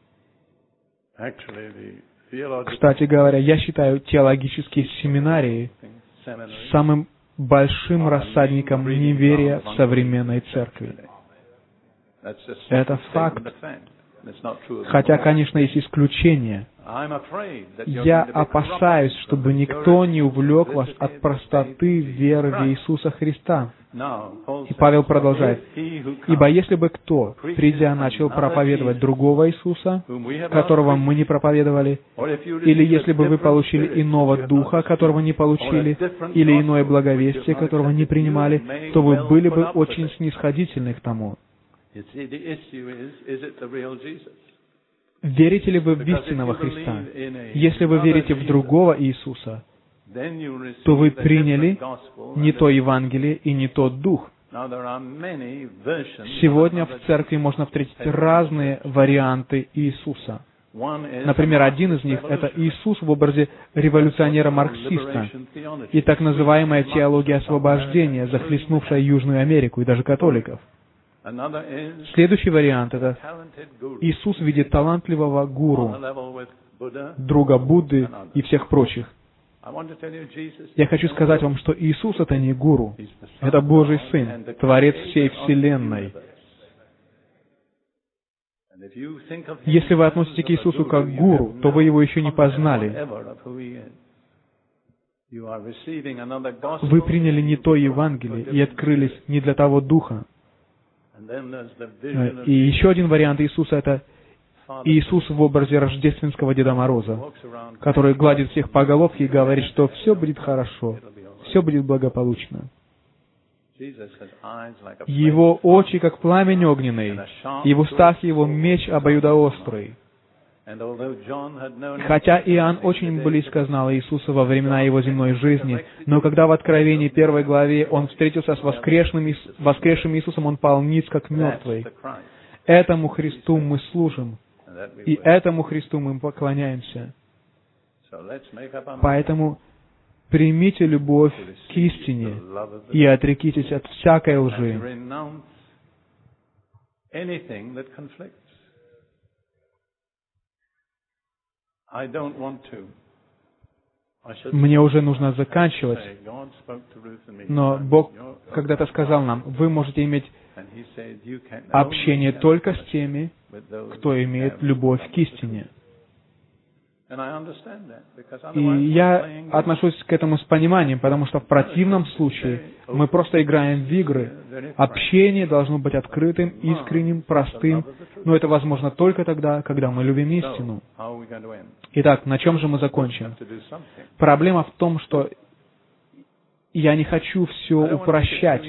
Кстати говоря, я считаю теологические семинарии самым большим рассадником неверия в современной церкви. Это факт. Хотя, конечно, есть исключения. Я опасаюсь, чтобы никто не увлек вас от простоты веры в Иисуса Христа. И Павел продолжает: «Ибо если бы кто, придя, начал проповедовать другого Иисуса, которого мы не проповедовали, или если бы вы получили иного духа, которого не получили, или иное благовестие, которого не принимали, то вы были бы очень снисходительны к тому». Верите ли вы в истинного Христа? Если вы верите в другого Иисуса, то вы приняли не то Евангелие и не тот Дух. Сегодня в церкви можно встретить разные варианты Иисуса. Например, один из них — это Иисус в образе революционера-марксиста и так называемая теология освобождения, захлестнувшая Южную Америку и даже католиков. Следующий вариант — это Иисус в виде талантливого гуру, друга Будды и всех прочих. Я хочу сказать вам, что Иисус — это не гуру, это Божий Сын, Творец всей Вселенной. Если вы относитесь к Иисусу как к гуру, то вы Его еще не познали. Вы приняли не то Евангелие и открылись не для того Духа. И еще один вариант Иисуса — это Иисус в образе рождественского Деда Мороза, который гладит всех по головке и говорит, что все будет хорошо, все будет благополучно. Его очи, как пламень огненный, и в устах Его меч обоюдоострый. Хотя Иоанн очень близко знал Иисуса во времена Его земной жизни, но когда в Откровении 1 главе он встретился с воскресшим Иисусом, он пал ниц, как мертвый. Этому Христу мы служим, и этому Христу мы поклоняемся. Поэтому примите любовь к истине и отрекитесь от всякой лжи. Мне уже нужно заканчивать, но Бог когда-то сказал нам, вы можете иметь общение только с теми, кто имеет любовь к истине. И я отношусь к этому с пониманием, потому что в противном случае мы просто играем в игры. Общение должно быть открытым, искренним, простым, но это возможно только тогда, когда мы любим истину. Итак, на чем же мы закончим? Проблема в том, что я не хочу все упрощать.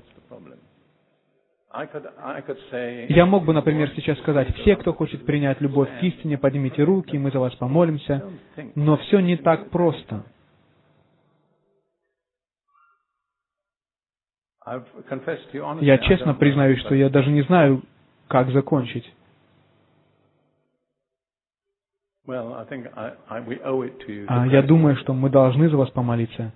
Я мог бы, например, сейчас сказать, все, кто хочет принять любовь к истине, поднимите руки, мы за вас помолимся, но все не так просто. Я честно признаюсь, что я даже не знаю, как закончить. Я думаю, что мы должны за вас помолиться.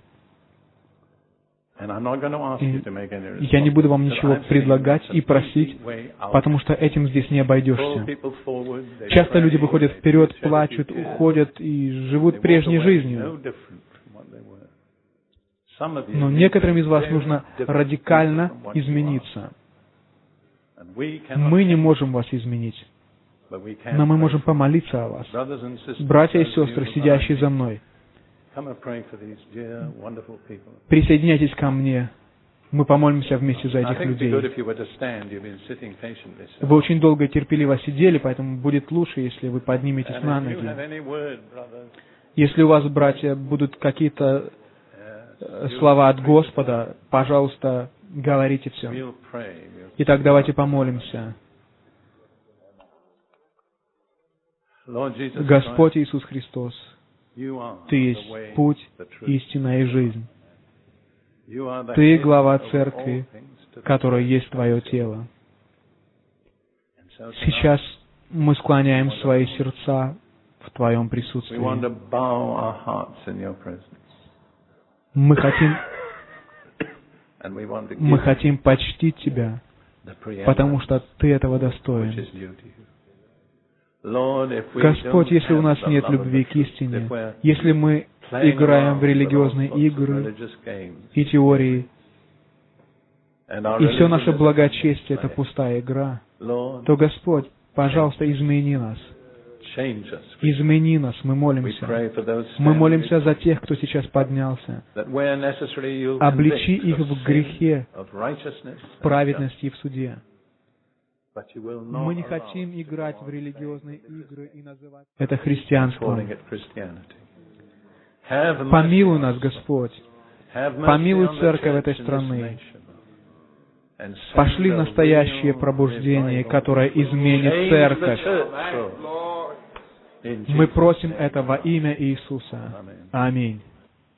Я не буду вам ничего предлагать и просить, потому что этим здесь не обойдешься. Часто люди выходят вперед, плачут, уходят и живут прежней жизнью. Но некоторым из вас нужно радикально измениться. Мы не можем вас изменить, но мы можем помолиться о вас. Братья и сестры, сидящие за мной, присоединяйтесь ко мне. Мы помолимся вместе за этих людей. Вы очень долго и терпеливо сидели, поэтому будет лучше, если вы подниметесь на ноги. Если у вас, братья, будут какие-то слова от Господа, пожалуйста, говорите все. Итак, давайте помолимся. Господь Иисус Христос, Ты есть путь, истина и жизнь. Ты глава церкви, которая есть Твое тело. Сейчас мы склоняем свои сердца в Твоем присутствии. Мы хотим почтить Тебя, потому что Ты этого достоин. Господь, если у нас нет любви к истине, если мы играем в религиозные игры и теории, и все наше благочестие — это пустая игра, то, Господь, пожалуйста, измени нас. Измени нас, мы молимся. Мы молимся за тех, кто сейчас поднялся. Обличи их в грехе, в праведности и в суде. Мы не хотим играть в религиозные игры и называть это христианством. Помилуй нас, Господь. Помилуй церковь этой страны. Пошли настоящее пробуждение, которое изменит церковь. Мы просим это во имя Иисуса. Аминь.